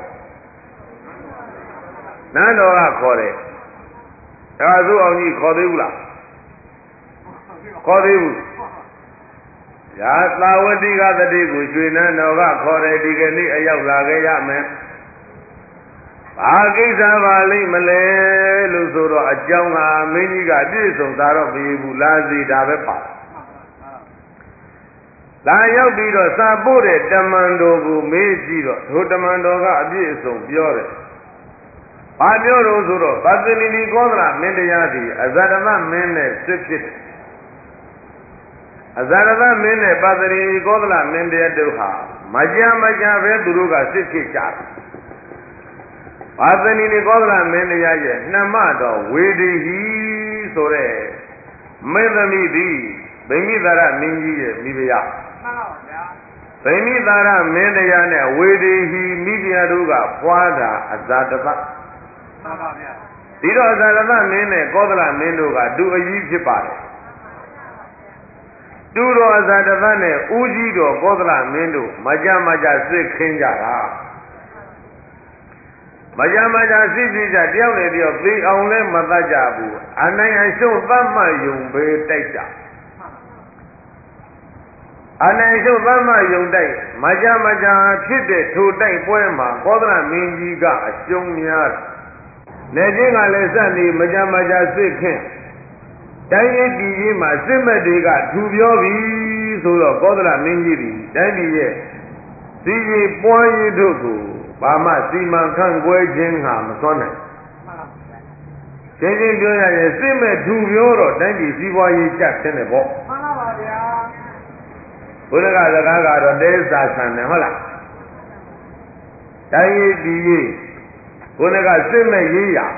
နန်းတော်ကခေါ်တယ်ဒါဆိုအောင်ကြီးခေါ်သေးဘူးလားခေါ်သေးဘူးရာသာဝတိကတတိကိုရွှေနန်းတော်ကခေါ်တယ်ဒီကနေ့အရောက်လာခဲ့ရမယ်ဘာကိစ္စပါလိမ့်မလဲလို့ဆိုတော့အကြောင်းကမင်းကြီးကပြည့်စုံသာတော့ပြေဘူးလာစီတာပဲပါလာရောက်ပြီးတော့စာပို့တဲ့တမန်တော်ကိုမေးကြည့်တော့ဒုတမန်တော်ကအပြည့်အစုံပြောတယ်ဘာပြောတော့ဆိုတော့ပတ္တိနီကောသလမင်းတရားစီအဇရသမင်းနဲ့စစ်ဖြစ်တယ်အဇရသမင်းနဲ့ပတ္တိနီကောသလမင်းတရားတို့ဟာမကြပဲသူတို့ကစစ်ဖြစ်ကြတယ်ပတ္တိနီကောသလမင်းတရားရဲ့နှမတော်ဝေဒီဟိဆိုတဲ့မင်းသမီးသည်ဗိမိသာရမင်းကြီးရဲ့မိဖုရားမှန်ပါဗျာဗိမိသာရမင်းတရားနဲ့ဝေဒီဟိမိဖုရားတို့ကပွားတာအဇာတပမှန်ပါဗျာဒီတော့အဇာတပမင်းနဲ့ကောသလမင်းတို့ကတူအကြီးဖြစ်ပါတယ်တူတော်အဇာတပနဲ့ဦးကြီးတော်ကောသလမင်းတို့မကြစစ်ခင်းကြတာမကြစစ်ပြီးကြတယောက်နဲ့တယောက်သိအောင်လဲမတတ်ကြဘူးအနိုင်အရှုံးသတ်မှတ်ယုံပဲတိုက်ကြအနိုင်ရှုံးသတ်မှတ်ယုံတိုက်မကြဖြစ်တဲ့ထိုတိုက်ပွဲမှာကောသလမင်းကြီးကအရှုံးများနေချင်းကလည်းစနေမကြစစ်ခင်းတိုင်းပြည်ကြီးမှာစစ်မဲ့တွေကထူပြောပြီဆိုတော့ကောသလမင်းကြီးဒီတိုင်းပြည်ရဲ့စီကြီးပွားရည်တို့ကိုဘာမှစီမံခန့်ခွဲခြင်းဟာမစွမ်းနိုင်ရှင်းပြောရရင်စစ်မဲ့ထူပြောတော့တိုင်းပြည်စီးပွားရေးကျဆင်းတယ်ပေါ့မှန်ပါဗျာဘုရားကစကားကတော့တေးစာဆန်တယ်ဟုတ်လားတိုင်းပြည်ဘုရားကစစ်မဲ့ရေးရ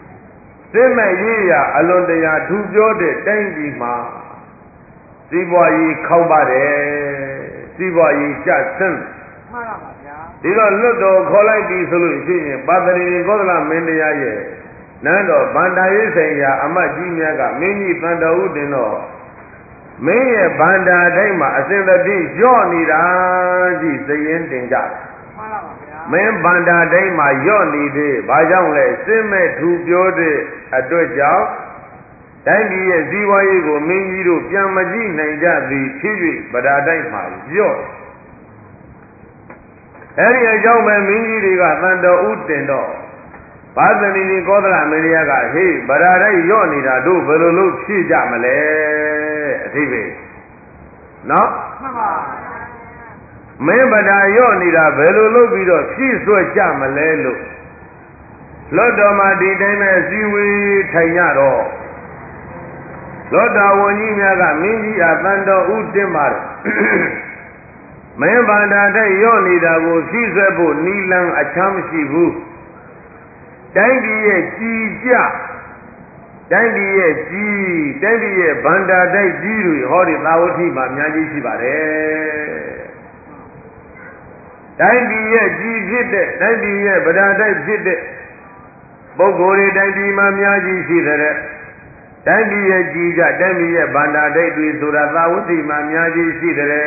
အလွန်တရာထူပြောတဲ့တိုင်းပြည်မှာစီးပွားရေးခေါက်ပါတယ်စီးပွားရေးကျဆင်းမှန်ပါဗျာဒီတော့လွတ်တော်ခေါ်လိုက်ပြီဆိုလို့ရှိရင်ပါတရီကောသလမင်းတရားရဲ့နန်းတော်ဗန္တာရေးဆိုင်ရာအမတ်ကြီးများကမင်းကြီးတန်တော်ဦးတင်တော့မင်းရဲ့ဗန္တာတိုင်းမှာအစဉ်တည်းကြော့နေတာကြီးစရင်တင်ကြတယ်မှန်ပါဗျာမင်းဗန္တာတိုင်းမှာကြော့နေသေးဘာကြောင့်လဲစစ်မဲ့ထူပြောတဲ့အတွက်ကြောင့်တိုင်းပြည်ရဲ့ဇီဝရေးကိုမင်းကြီးတို့ပြန်မကြည့်နိုင်ကြသည်ဖြစ်၍ဗဒါတိုင်းမှာကြော့အဲဒီအကြောင်းပဲမင်းကြီးတွေကတန်တော်ဦးတင်တော့ဘာသနီနီကောသလမင်းကြီးကဟေးဗဒါတိုင်းကြော့နေတာတို့ဘယ်လိုလုပ်ဖြည့်ကြမလဲအထိပ္ပယ်နော်မှန်ပါမင်းဗဒါရော့နေတာဘယ်လိုလုပ်ပြီးတော့ဖြည့်ဆွဲကြမလဲလို့လောတော်မှာဒီတိုင်းပဲစည်းဝေးထိုင်ကြတော့လောတော်ဝန်ကြီးများကမင်းကြီးအတန်တော်ဦးတင်ပါတယ်မင်းဗန္ဒာတဲ့ရော့နေတာကိုဖြည့်ဆွဲဖို့နီလန်းအချမ်းမရှိဘူးတိုင်းပြည်ရဲ့ကြီးကြတိုင်းပြည်ရဲ့ဗန္ဒာတိုက်ကြီးတွေဟောဒီသာဝတိမှာအများကြီးရှိပါတယ်တိုင်းပြည်ရဲ့ကြီးဖြစ်တဲ့တိုင်းပြည်ရဲ့ဗဒါတိုက်ဖြစ်တဲ့ပုဂ္ဂိုလ်တွေတိုင်းပြည်မှာအများကြီးရှိတဲ့တိုင်းပြည်ရဲ့ကြီးကြတိုင်းပြည်ရဲ့ဗန္ဒာတိုက်တွေဆိုတာသာဝတိမှာအများကြီးရှိတဲ့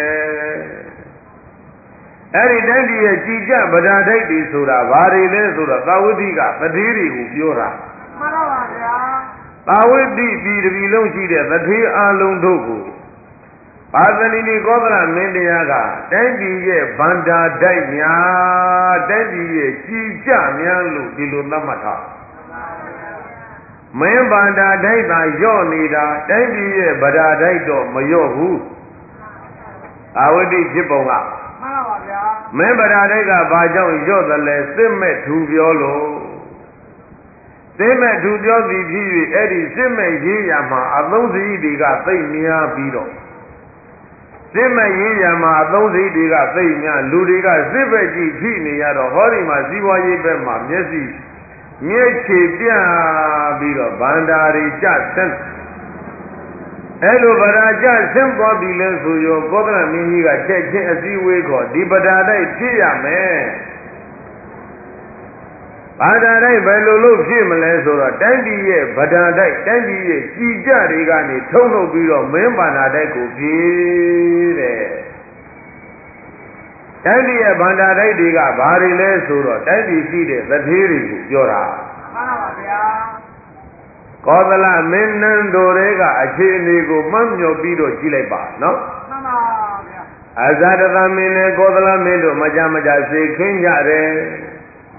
အဲ့ဒီတိုင်းပြည်ရဲ့ကြီးကြဗဒါတိုက်တွေဆိုတာဘာတွေလဲဆိုတော့သာဝတိကသတိတွေကိုပြောတာမှန်ပါဗျာသာဝတိပြည်တစ်ပြည်လုံးရှိတဲ့သတိအလုံးတို့ကိုပါသနီနီကောသလမင်းတရားကတိုင်းပြည်ရဲ့ဗန္ဒာတိုက်များတိုင်းပြည်ရဲ့ကြီးကြများလို့ဒီလိုသတ်မှတ်ထားမင်းဗန္ဒာတိုက်သာယော့နေတာတိုင်းပြည်ရဲ့ဗဒါတိုက်တော့မယော့ဘူးအာဝတိဖြစ်ပုံကမှန်ပါဗျာမင်းဗဒါတိုက်ကဘာကြောင့်ယော့တယ်လဲစစ်မဲ့ထူပြောလို့စစ်မဲ့ထူပြောသည်ဖြစ်၍အဲ့ဒီစစ်မဲ့ရေးရမှာအသုံးစရိတ်တွေကသိမ့်များပြီးတော့စစ်မဲ့ရေးရမှာအသုံးစရိတ်တွေကသိမ့်များလူတွေကစစ်ဘက်ကြီးဖြစ်နေရတော့ဟောဒီမှာစီးပွားရေးဘက်မှာမျက်စိညှိချေပြပြီးတော့ဗန္ဒာတွေကျဆင်းအဲ့လိုဗဒါကျဆင်းသွားပြီလဲဆိုရောကောသလမင်းကြီးကချက်ချင်းအစည်းအဝေးခေါ်ဒီဗဒါတိုက်ဖြစ်ရမယ်ဗဒါတိုက်ဘယ်လိုလုပ်ဖြစ်မလဲဆိုတော့တိုင်းပြည်ရဲ့ဗဒါတိုက်တိုင်းပြည်ရဲ့ကြီးကြတွေကနေထုံးထုတ်ပြီးတော့မင်းဗန္ဒာတိုက်ကိုပြေးတယ်တိုင်းပြည်ရဲ့ဗန္ဒာတိုက်တွေကဘာတွေလဲဆိုတော့တိုင်းပြည်ရှိတဲ့သတိတွေကိုပြောတာမှန်ပါဗျာကောသလမင်းနန်းတော်တွေကအခြေအနေကိုမှတ်မြော်ပြီးတော့ကြည့်လိုက်ပါနော်မှန်ပါဗျာအဇာတသမင်းနဲ့ကောသလမင်းတို့မကြစေခင်းကြတယ်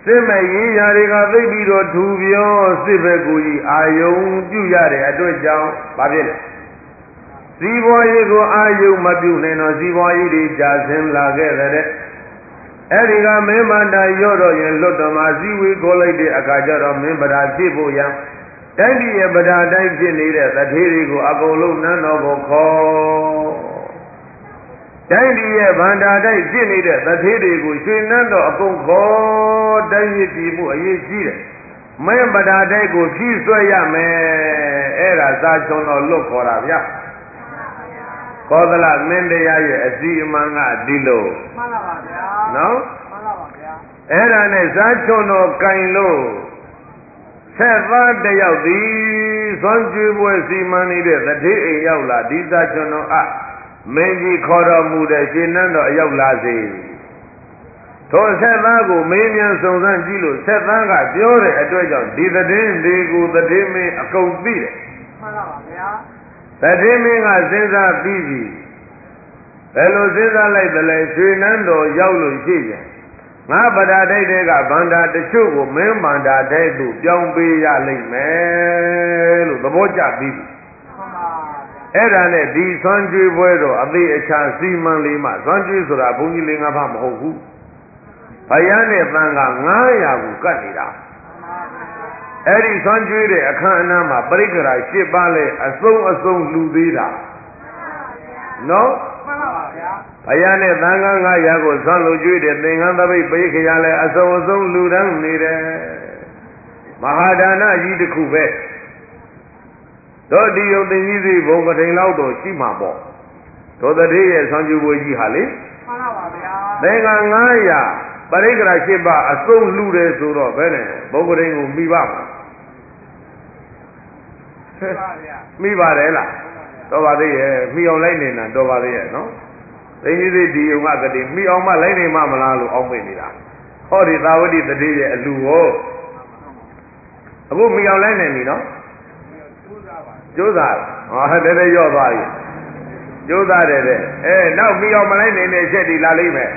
စစ်မဲ့ရေးရာတွေကသိပြီးတော့ထူပြောစစ်ဘက်ကိုကြီးအာယုံပြုရတဲ့အတွက်ကြောင့်ဘာဖြစ်လဲစီးပွားရေးကိုအာယုံမပြုနိုင်တော့စီးပွားရေးတွေကြာဆင်းလာခဲ့တဲ့အဲ့ဒီကမင်းမန္တာရော့တော့ရင်လွတ်တော်မှာစည်းဝေးခေါ်လိုက်တဲ့အခါကျတော့မင်းပဓာဖြစ်ဖို့ရန်တိုင်းပြည်ရဲ့ပဓာတိုင်းဖြစ်နေတဲ့သထေးတွေကိုအကုန်လုံးနန်းတော်ကိုခေါ်တိုင်းပြည်ရဲ့ဗန္တာတိုင်းဖြစ်နေတဲ့သထေးတွေကိုရွှေနန်းတော်အကုန်ခေါ်တိုင်းပြည်ပြည်မှုအရေးကြီးတယ်မင်းပဓာတိုင်းကိုဖြည့်ဆွဲရမယ်အဲ့ဒါသာချုံတော်လွတ်ခေါ်တာဗျာကောသလမင်းတရားရဲ့အစီအမံကဒီလိုမှန်ပါပါဗျာနော်မှန်ပါပါဗျာအဲ့ဒါနဲ့ဇာချုံတော်ကင်လို့ဆက်သားတယောက်သည်သွန်ကျွေးပွဲစီမံနေတဲ့တတိအိမ်ရောက်လာဒီဇာချုံတော်မင်းကြီးခေါ်တော်မူတဲ့ရှင်နန်းတော်အရောက်လာစေထိုဆက်သားကိုမင်းမြန်စုံစမ်းကြည့်လို့ဆက်သားကပြောတဲ့အတွက်ကြောင့်ဒီသတင်းတွေကိုတတိမင်းအကုန်သိတယ်မှန်ပါပါဗျာတတိမင်းကစဉ်းစားပြီးပြီဘယ်လိုစဉ်းစားလိုက်သလဲရွှေနန်းတော်ရောက်လို့ရှိရင်ငါဗန္ဒာတိုက်တဲ့ကဗန္ဒာတချို့ကိုမင်းဗန္ဒာတိုက်သို့ပြောင်းပေးရလိမ့်မယ်လို့သဘောကျပြီးပြီအဲ့ဒါနဲ့ဒီသွန်ကျွေးပွဲတော်အသေးအချာစီမံလေးမှသွန်ကျွေးဆိုတာဘုန်းကြီးလေးငါးပါးမဟုတ်ဘူးဘုရားနဲ့သံဃာ900ကိုကတ်နေတာအဲ့ဒီသွန်ကျွေးတဲ့အခမ်းအနားမှာပရိက္ခရာ7ပါးလဲအစုံလူသေးတာနော်မှန်ပါပါဗျာဘုရားနဲ့သံဃာ900ကိုသွန်လူကျွေးတဲ့သင်္ကန်းသပိတ်ပရိက္ခရာလဲအစုံလူတန်းနေတယ်မဟာဒါနကြီးတစ်ခုပဲတို့ဒီယုံသိကြီးစီဘုံကထိန်လောက်တော့ရှိမှာပေါ့တို့တတိရဲ့ဆွမ်းကျူပွဲကြီးဟာလေမှန်ပါပါဗျာသင်္ကန်း900ပရိက္ခရာ7ပါးအစုံလူတယ်ဆိုတော့ဘယ်နဲ့ဘုံကထိန်ကိုမိပါမှာမိပါတယ်လားတော်ပါသေးရဲ့မိအောင်လိုက်နေတာတော်ပါသေးရဲ့နော်သိကြီးစီဒီယုံကတိမိအောင်မလိုက်နေမှမလားလို့အောင်းမိနေတာဟောဒီသာဝတိတတိရဲ့အလူဟောအခုမိအောင်လိုက်နေပြီနော်ကျိုးစားဟောတည်းတည်းရော့သွားပြီကျိုးစားတယ်တဲ့နောက်ပြီးအောင်မလိုက်နေတဲ့အချက်ဒီလာလိမ့်မယ်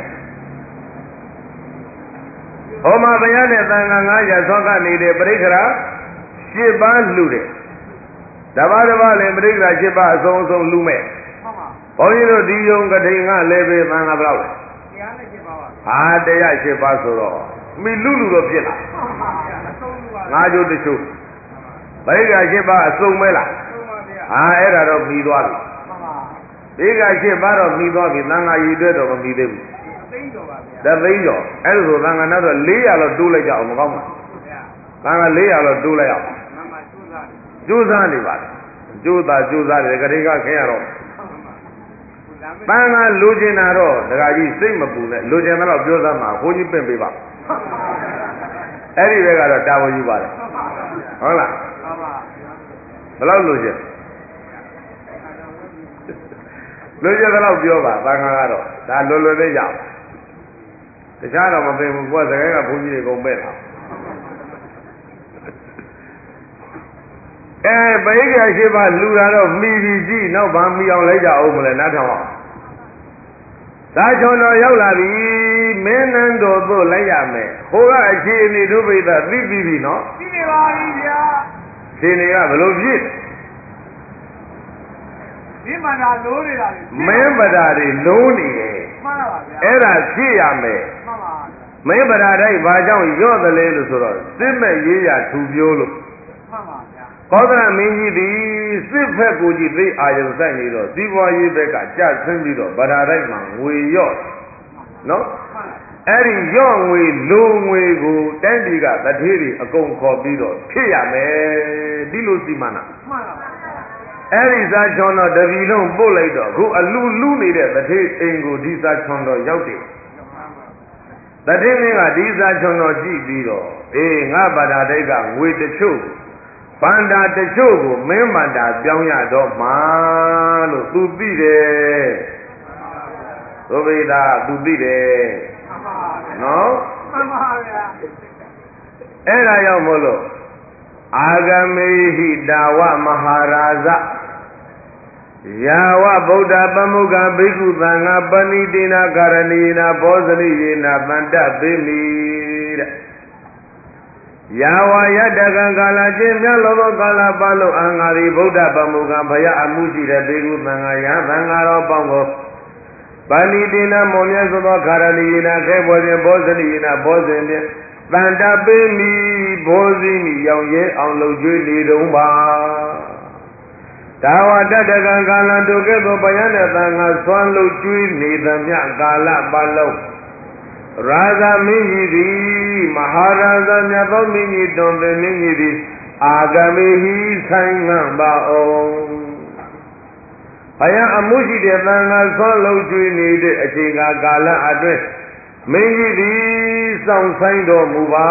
ဟောမှာဘုရားနဲ့သံဃာ900ဆောက်နေတဲ့ပရိက္ခရာ7ပါးလူတယ်တပါးလည်းပရိက္ခရာ7ပါးအစုံလူမဲ့ဘုန်းကြီးတို့ဒီယုံကထိန်ကလည်းပဲသံဃာဘယ်လောက်လဲ108ပါးပါ108ပါးဆိုတော့မိလူတော့ဖြစ်လာ9ကျိုးတချို့ပရိက္ခရာ7ပါးအစုံမဲလားအဲ့ဒါတော့ပြီးသွားပြီပရိက္ခရာ7ပါးတော့ပြီးသွားပြီသံဃာရည်တွဲတော့မပြီးသေးဘူးသိန်းကျော်ပါဗျာတသိန်းကျော်အဲ့ဒါဆိုသံဃာနောက်တော့400လောက်တိုးလိုက်ကြအောင်မကောင်းဘူးသံဃာ400လောက်တိုးလိုက်အောင်ကျိုးစားနေပါလေကျိုးစားတယ်ကတိကခင်ရတော့သံဃာလိုချင်တာတော့ဒကာကြီးစိတ်မပူနဲ့လိုချင်တော့ပြောသားမှာဘုန်းကြီးပင့်ပေးပါအဲ့ဒီဘက်ကတော့တာဝန်ယူပါတယ်ဟုတ်လားဘယ်လောက်လိုချင်တော့ပြောပါသံဃာကတော့ဒါလွယ်သေးကြအောင်တခြားတော့မပင်ဘူးကိုယ်စကားကဘုန်းကြီးတွေကုန်ပဲ့တာပရိက္ခရာ7ပါးလူတာတော့မိပြီးကြည့်နောက်ဘာမိအောင်လိုက်ကြအောင်မလဲနားထောင်အောင်သာချုံတော်ရောက်လာပြီမင်းနန်းတော်သို့လိုက်ရမယ်ဟိုကအခြေအနေဒုပိသသိပြီနော်သိနေပါပြီဗျာအခြေအနေကဘယ်လိုဖြစ်မင်းမန္တာလိုးနေတာလေမင်းပဒါတွေလိုးနေတယ်မှန်ပါပါဗျာအဲ့ဒါဖြစ်ရမယ်မှန်ပါမင်းပဒါတိုင်းဘာကြောင့်ရော့တယ်လဲလို့ဆိုတော့စစ်မဲ့ရေးရထူပြောလို့မှန်ပါဗျာကောသလမင်းကြီးသည်စစ်ဖက်ကိုကြီးသိအာရုံစိုက်နေတော့စီးပွားရေးဘက်ကကြဆင်းပြီးတော့ပဒါတိုင်းမှာငွေရော့နော်အဲ့ဒီရော့ငွေလိုငွေကိုတိုင်းပြည်ကတထေးတွေအကုန်ခေါ်ပြီးတော့ဖြစ်ရမယ်ဒီလိုစီမံတာမှန်ပါအဲ့ဒီစာချွန်တော်တပီလုံးပို့လိုက်တော့ခုအလူနေတဲ့တထေးအိမ်ကိုဒီစာချွန်တော်ရောက်တယ်တထေးမင်းကဒီစာချွန်တော်ကြည့်ပြီးတော့ငါဗန္ဒာတိတ်ကငွေတချို့ဗန္ဒာတချို့ကိုမင်းဗန္ဒာပြောင်းရတော့မှာလို့သူသိတယ်သုဘိဒာသူသိတယ်နော်မှန်ပါဗျာအဲ့ဒါကြောင့်မို့လို့အာဂမေဟိတာဝမဟာရာဇယာဝဗုဒ္ဓပမုခဘိက္ခုသံဃာပဏိတိနာကာရဏီနာဘောဇနိယေနာတန္တပိမိတဲ့ Yawa Yadagan Gala Jimyalo Gala Palo Angari Buddha Bamuga Baya Amuji Begu Mangaya Bangaro Bongo Balidina Monyazo Karalina Kebori Bosnina Bosnia Banda Bemi Bosini Young on Lojuli Rumba Tawa Dadagan Gala Together Bayana Banga Swallo Chui Nidamya Gala Balo Raza Minjidi, Maharaja Nyabo Minji Dombe Minjidi, Agamehi Sangamba Om. Paya Amuji de Banga Solo Juni de Achinga Gala Address, Minjidi Song Saindo Muba.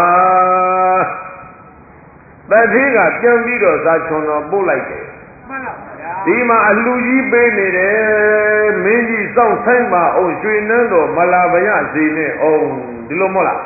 Badiga Jambido Sachono Bulite. Dima Aluji Benede, Minji Song Sangba, O Shinando, Malabaya Zine, O Dilomola.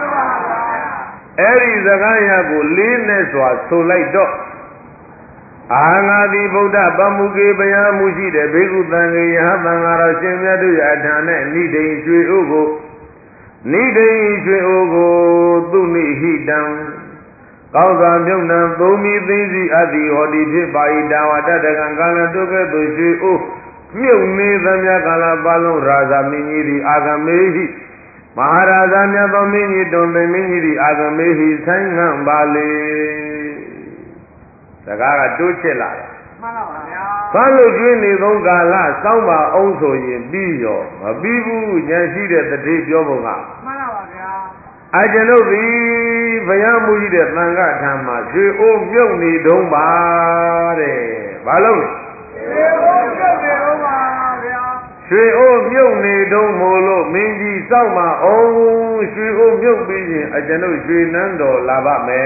Eri Zagayago, Lineswa, so like dog. Angadi Buddha, Bamuge, Bayamuji, the Begu Tangi, Havangara, Shemyadu, Adana, Nidei, Ugo, Nidei, Ugo, Duni, Hidam. Kauza Myuna, Bumi, Binzi, Adi, Odi, Bai, Dawada, the Gangana, Toga, Bushi, O, Myuni, the Yakala, Balon, Raza, Miniri, Agamehi, Maharaja, Nyabamini, Don, the Miniri, Agamehi, Sangam, Bali, Sagara, Duchela. Follow Juni, Gala, Samba, also in Bio, a Bibu, Yanshi, the Deep Yoboga. Ajanobi Vayamuji de Nanga Tama, she o Myoni Dombare, Balon. She o Myoni Domolo, Minji Sama, oh, she o Myobi, Ajanobi Nando, Lava me.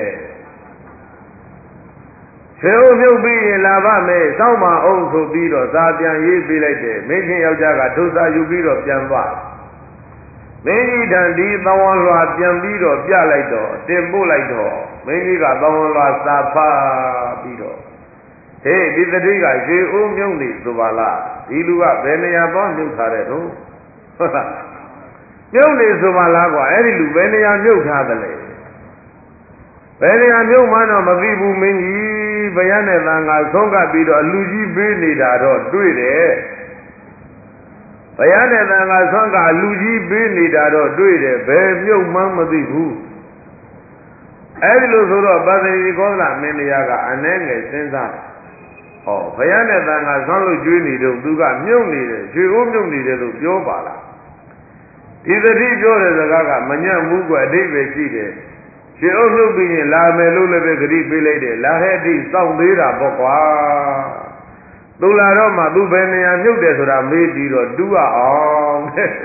She o Myobi, Lava me, Sama also Bido, Zabian Ye be like it, making Yajaga, Tosa Yubido, Pianva. Many Dandi, Bawanla, Piambido, Pialaido, Tembolaido, many got Bawanla, Sapa, Bido. Hey, did the Diga, she Myoni, Subala, Iluga, Venia Bon, Yukaredo. Myoni Subalaga, Erilu, Venia Yukadale. Venia Yumano, Mavibu Mingi, Vayananga, Songa Bido, Luji Binida, do it. Bayana Nanga Sanga, Luji Binida, do it, Bear Mamma the Who. Every little brother in Gola, Meniaga, and Nanga, Senza. Oh, Bayana Nanga Solo Juni, do Duga, Muni, she Umuni, the Yobala. Is a deep Yoda Gaga, Manya Muga, David Seed. She also being La Melula, the deep lady, La Hedi, Sound Lira, Boqua. Dularoma, Dubenia, knew that I made you do on.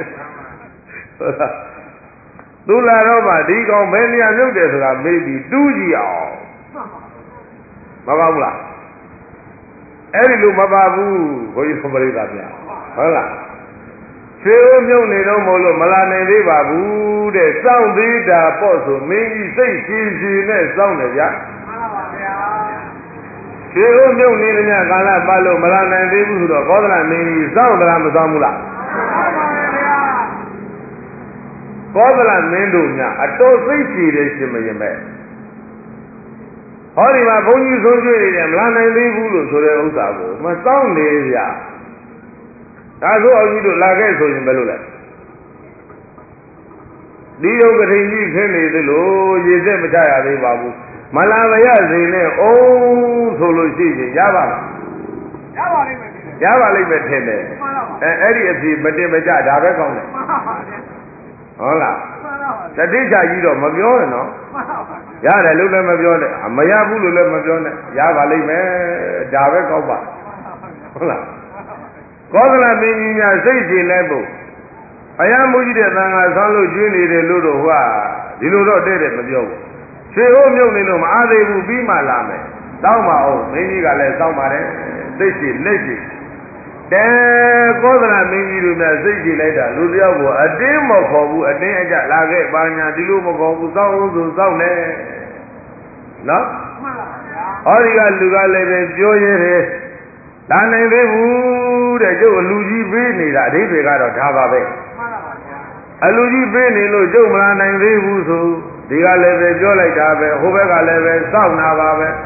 Dularoma, Digo, many I knew that I made you do ye all. Mabula. Every Lumababu, for you somebody that. Hola. Feel no molo, Malane Babu, the sound did the apostle, maybe say she sound of ya. She owns no name, Gala, Balo, Malana, and David, or Godla, maybe sound of Amazamula. Godla, Mendonia, I told Tracy, they may be mad. Hurry, my pony, so good, and Lana, and David, so they also. My sound is ya. That's all you do, like I told you, Belula. Dio Gati, Henry, the low, Yezemaya, Babu. Malavaya Zine, oh, Solution, Java. Java live Eddie, but they may die on it. Hola. The teacher, you don't have your no. Yada, look at my yone. Amayabu, look at my yone. Java live direct over. Hola. Godla meaning a safety level. I am with the Solo Juni, the Ludo, who are the Ludo did it with you. She home young in them, are they will be my lame. Dama, maybe I let somebody, this is lazy. Then Godla maybe you may say later, Ludiabo, a demo for a day at Lage, Banya, Dilumo, sound. No? All you got to go, let it joy it. Then they would, a Joe Luigi Bini, that they got a Tava. A Luigi Bini, Joe Malan, and they would so. ဒီကလည်းပဲပြောလိုက်တာပဲဟိုဘက်ကလည်းပဲစောင့်နာပါပဲ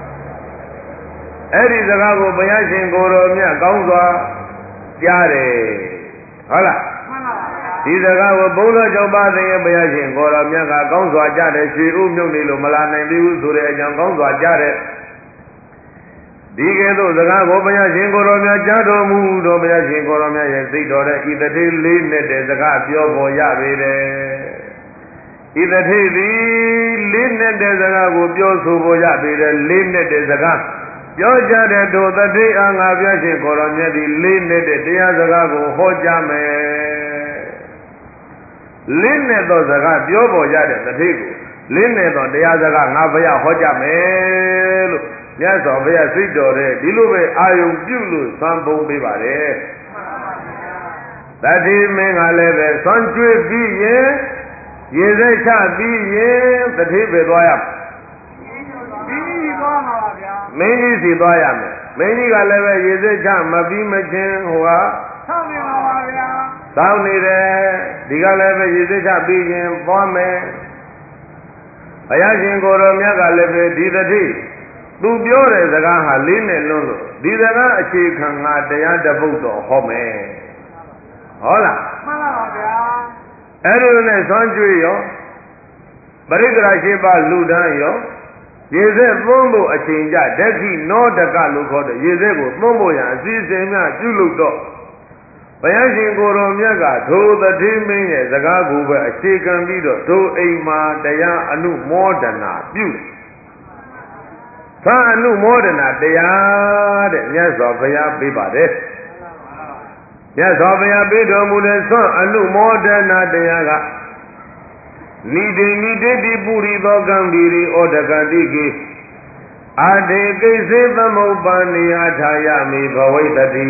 အဲ့ဒီစကားကိုဘုရားရှင်ကိုယ်တော်မြတ်ကောင်းစွာကြားတယ်ဟုတ်လားမှန်ပါဗျာဒီစကားကိုဘုန်းတော်ကြောင့်ပါသိရင်ဘုရားရှင်ကိုယ်တော်မြတ်ကကောင်းစွာကြားတယ်ရွှေဥမြုပ်နေလို့မလာနိုင်သေးဘူးဆိုတဲ့အကြောင်းကောင်းစွာကြားတယ်ဒီကဲ့သို့စကားကိုဘုရားရှင်ကိုယ်တော်မြတ်ကြားတော်မူတော်ဘုရားရှင်ကိုယ်တော်မြတ်ရဲ့စိတ်တော်တဲ့ဤတတိလေးနဲ့တဲ့စကားပြောပေါ်ရပေတယ်ဤတတိသည်လေးနဲ့တဲ့စကားကိုပြောဆိုပေါ်ရပေတယ်လေးနဲ့တဲ့စကားပြောကြတဲ့တို့တတိအားငါဘုရားရှင်ကိုယ်တော်မြတ်သည်လေးနဲ့တဲ့တရားစကားကိုဟောကြားမယ်လေးနဲ့သောစကားပြောပေါ်ကြတဲ့တတိကိုလေးနဲ့သောတရားစကားငါဘုရားဟောကြားမယ်လို့မြတ်စွာဘုရားစိတ်တော်တဲ့ဒီလိုပဲအာယုံပြုလို့သံပုံပေးပါတယ်တတိမင်းကလည်းပဲဆွမ်းကျွေးပြီးရင်ရေစိတ်ချပြီးရင်တတိပဲသွားရမင်းကြီးစီသွားရမယ်မင်းကြီးကလည်းပဲရေစိတ်ချမပြီးမချင်းဟိုကဆောင်းနေပါပါဗျာဆောင်းနေတယ်ဒီကလည်းပဲရေစိတ်ချပြီးရင်သွားမယ်ဘုရားရှင်ကိုယ်တော်မြတ်ကလည်းပဲဒီတတိသူပြောတဲ့စကားဟာလေးနဲ့လွန်းလို့ဒီစကားအခြေခံငါတရားတစ်ပုဒ်တော့ဟောမယ်ဟုတ်လားမှန်ပါပါဗျာအဲ့ဒီနဲ့ဆွမ်းကျွေးရောပရိက္ခရာရှိပါလူတန်းရောရေစက်သွန်းဖို့အချိန်ကြဒက္ခိနောတကလို့ခေါ်တဲ့ရေစက်ကိုသွန်းဖို့ရန်အစီအစဉ်များပြုလုပ်တော့ဘုရားရှင်ကိုယ်တော်မြတ်ကဒိုတတိမင်းရဲ့စကားကိုပဲအခြေခံပြီးတော့ဒိုအိမ်မှာတရားအနုမောဒနာပြုသာအနုမောဒနာတရားတဲ့မြတ်စွာဘုရားပေးပါတယ်မြတ်စွာဘုရားပေးတော်မူတဲ့သွန်အနုမောဒနာတရားကနိဒိနိတိတိပုရိသောကံဗီရိဩဒကတိကေအာတေကိစေသမုပ္ပန္နိအာထာယမိဘဝိတတိ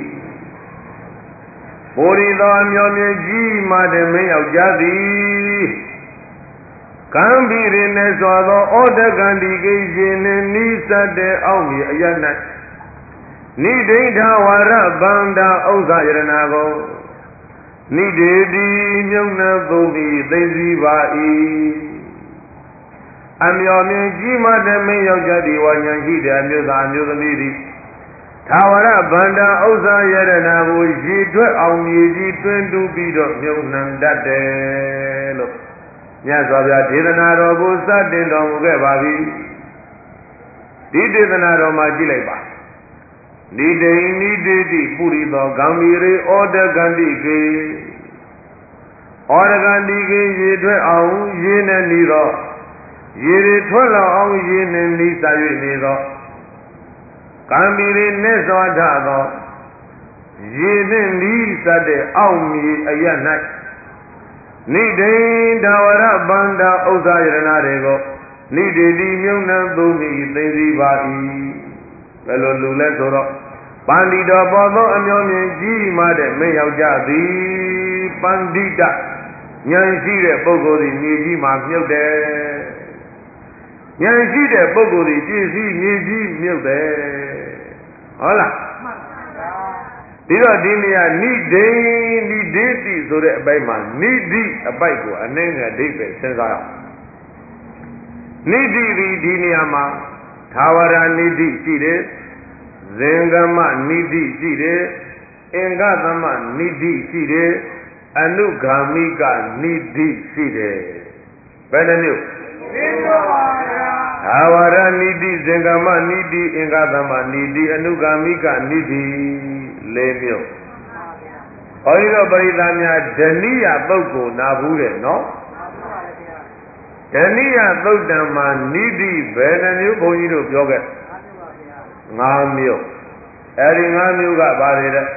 ပုရိသောအမျောမြင့်ကြီးမှတည်းမင်းယောက်ျားသည်ကံဗီရိနဲ့စွာသောဩဒကံတိကိရှင်နှင့်နိစ္စတဲ့အောက်မြေအယ၌နိဒိဋ္ဌဝါရဗန္တာဥစ္စာယရဏကိုနိဒေတိမြုံနှသုံးပြီးသိသိပါ၏အမျောမြင်ကြီးမှတမင်းယောက်ျားဒီဝါညာရှိတဲ့အမျိုးသားအမျိုးသမီးသည်သာဝရဗန္တာဥစ္စာယရဏကိုရည်တွက်အောင်ရည်ကြီးတွင်တူပြီးတော့မြုံနှံတတ်တယ်လို့မြတ်စွာဘုရားဒေသနာတော်ကိုစတင်တော်မူခဲ့ပါပြီဒီဒေသနာတော်မှာကြည့်လိုက်ပါနိဒိနိတိတိပုရိသောဂံမီရေဩဒကန္တိကေဩဒကန္တိကေရေထွက်အောင်ရေနဲ့နေတော့ရေတွေထွက်လာအောင်ရေနဲ့နေစာ၍နေတော့ကံမီရေနဲ့စွာထသောရေနဲ့နီးစတဲ့အောက်မြေအရ၌နိဒိဒါဝရဗန္တာဥစ္စာယရဏတွေကိုနိဒေတိမြုံနှံသုံးမိသိသိပါ၏ဘယ်လိုလူလဲဆိုတော့ပန္တိတော်ပေါ်သောအမျောမြင်ကြီးမှတဲ့မင်းယောက်ျားသည်ပန္တိတဉာဏ်ရှိတဲ့ပုဂ္ဂိုလ်သည်မြေကြီးမှာမြုပ်တယ်ဉာဏ်ရှိတဲ့ပုဂ္ဂိုလ်သည်ပြည့်စည်မြေကြီးမြုပ်တယ်ဟုတ်လားဒီတော့ဒီနေရာနိဒိနိဒေတိဆိုတဲ့အပိုင်းမှာနိဒိအပိုက်ကိုအနှင်းငယ်အဓိပ္ပာယ်စဉ်းစားရအောင်နိဒိဒီနေရာမှာသာဝရနိဒိရှိတယ်ဇင်္ဂမနိတိရှိတယ်အင်္ဂသမနိတိရှိတယ်အနုဂါမိကနိတိရှိတယ်ဘယ်နှမျိုးသိပါပါဗျာသာဝရနိတိဇင်္ဂမနိတိအင်္ဂသမနိတိအနုဂါမိကနိတိ၄မျိုးဘုရားပရိသတ်များဓနိယပုဂ္ဂိုလ်နာဘူးတယ်နော်ဓနိယသုတ်တံမှာနိတိဘယ်နှမျိုးဘုန်းကြီးတို့ပြောခဲ့5မျိုးအဲဒီ5မျိုးကဘာတွေလဲ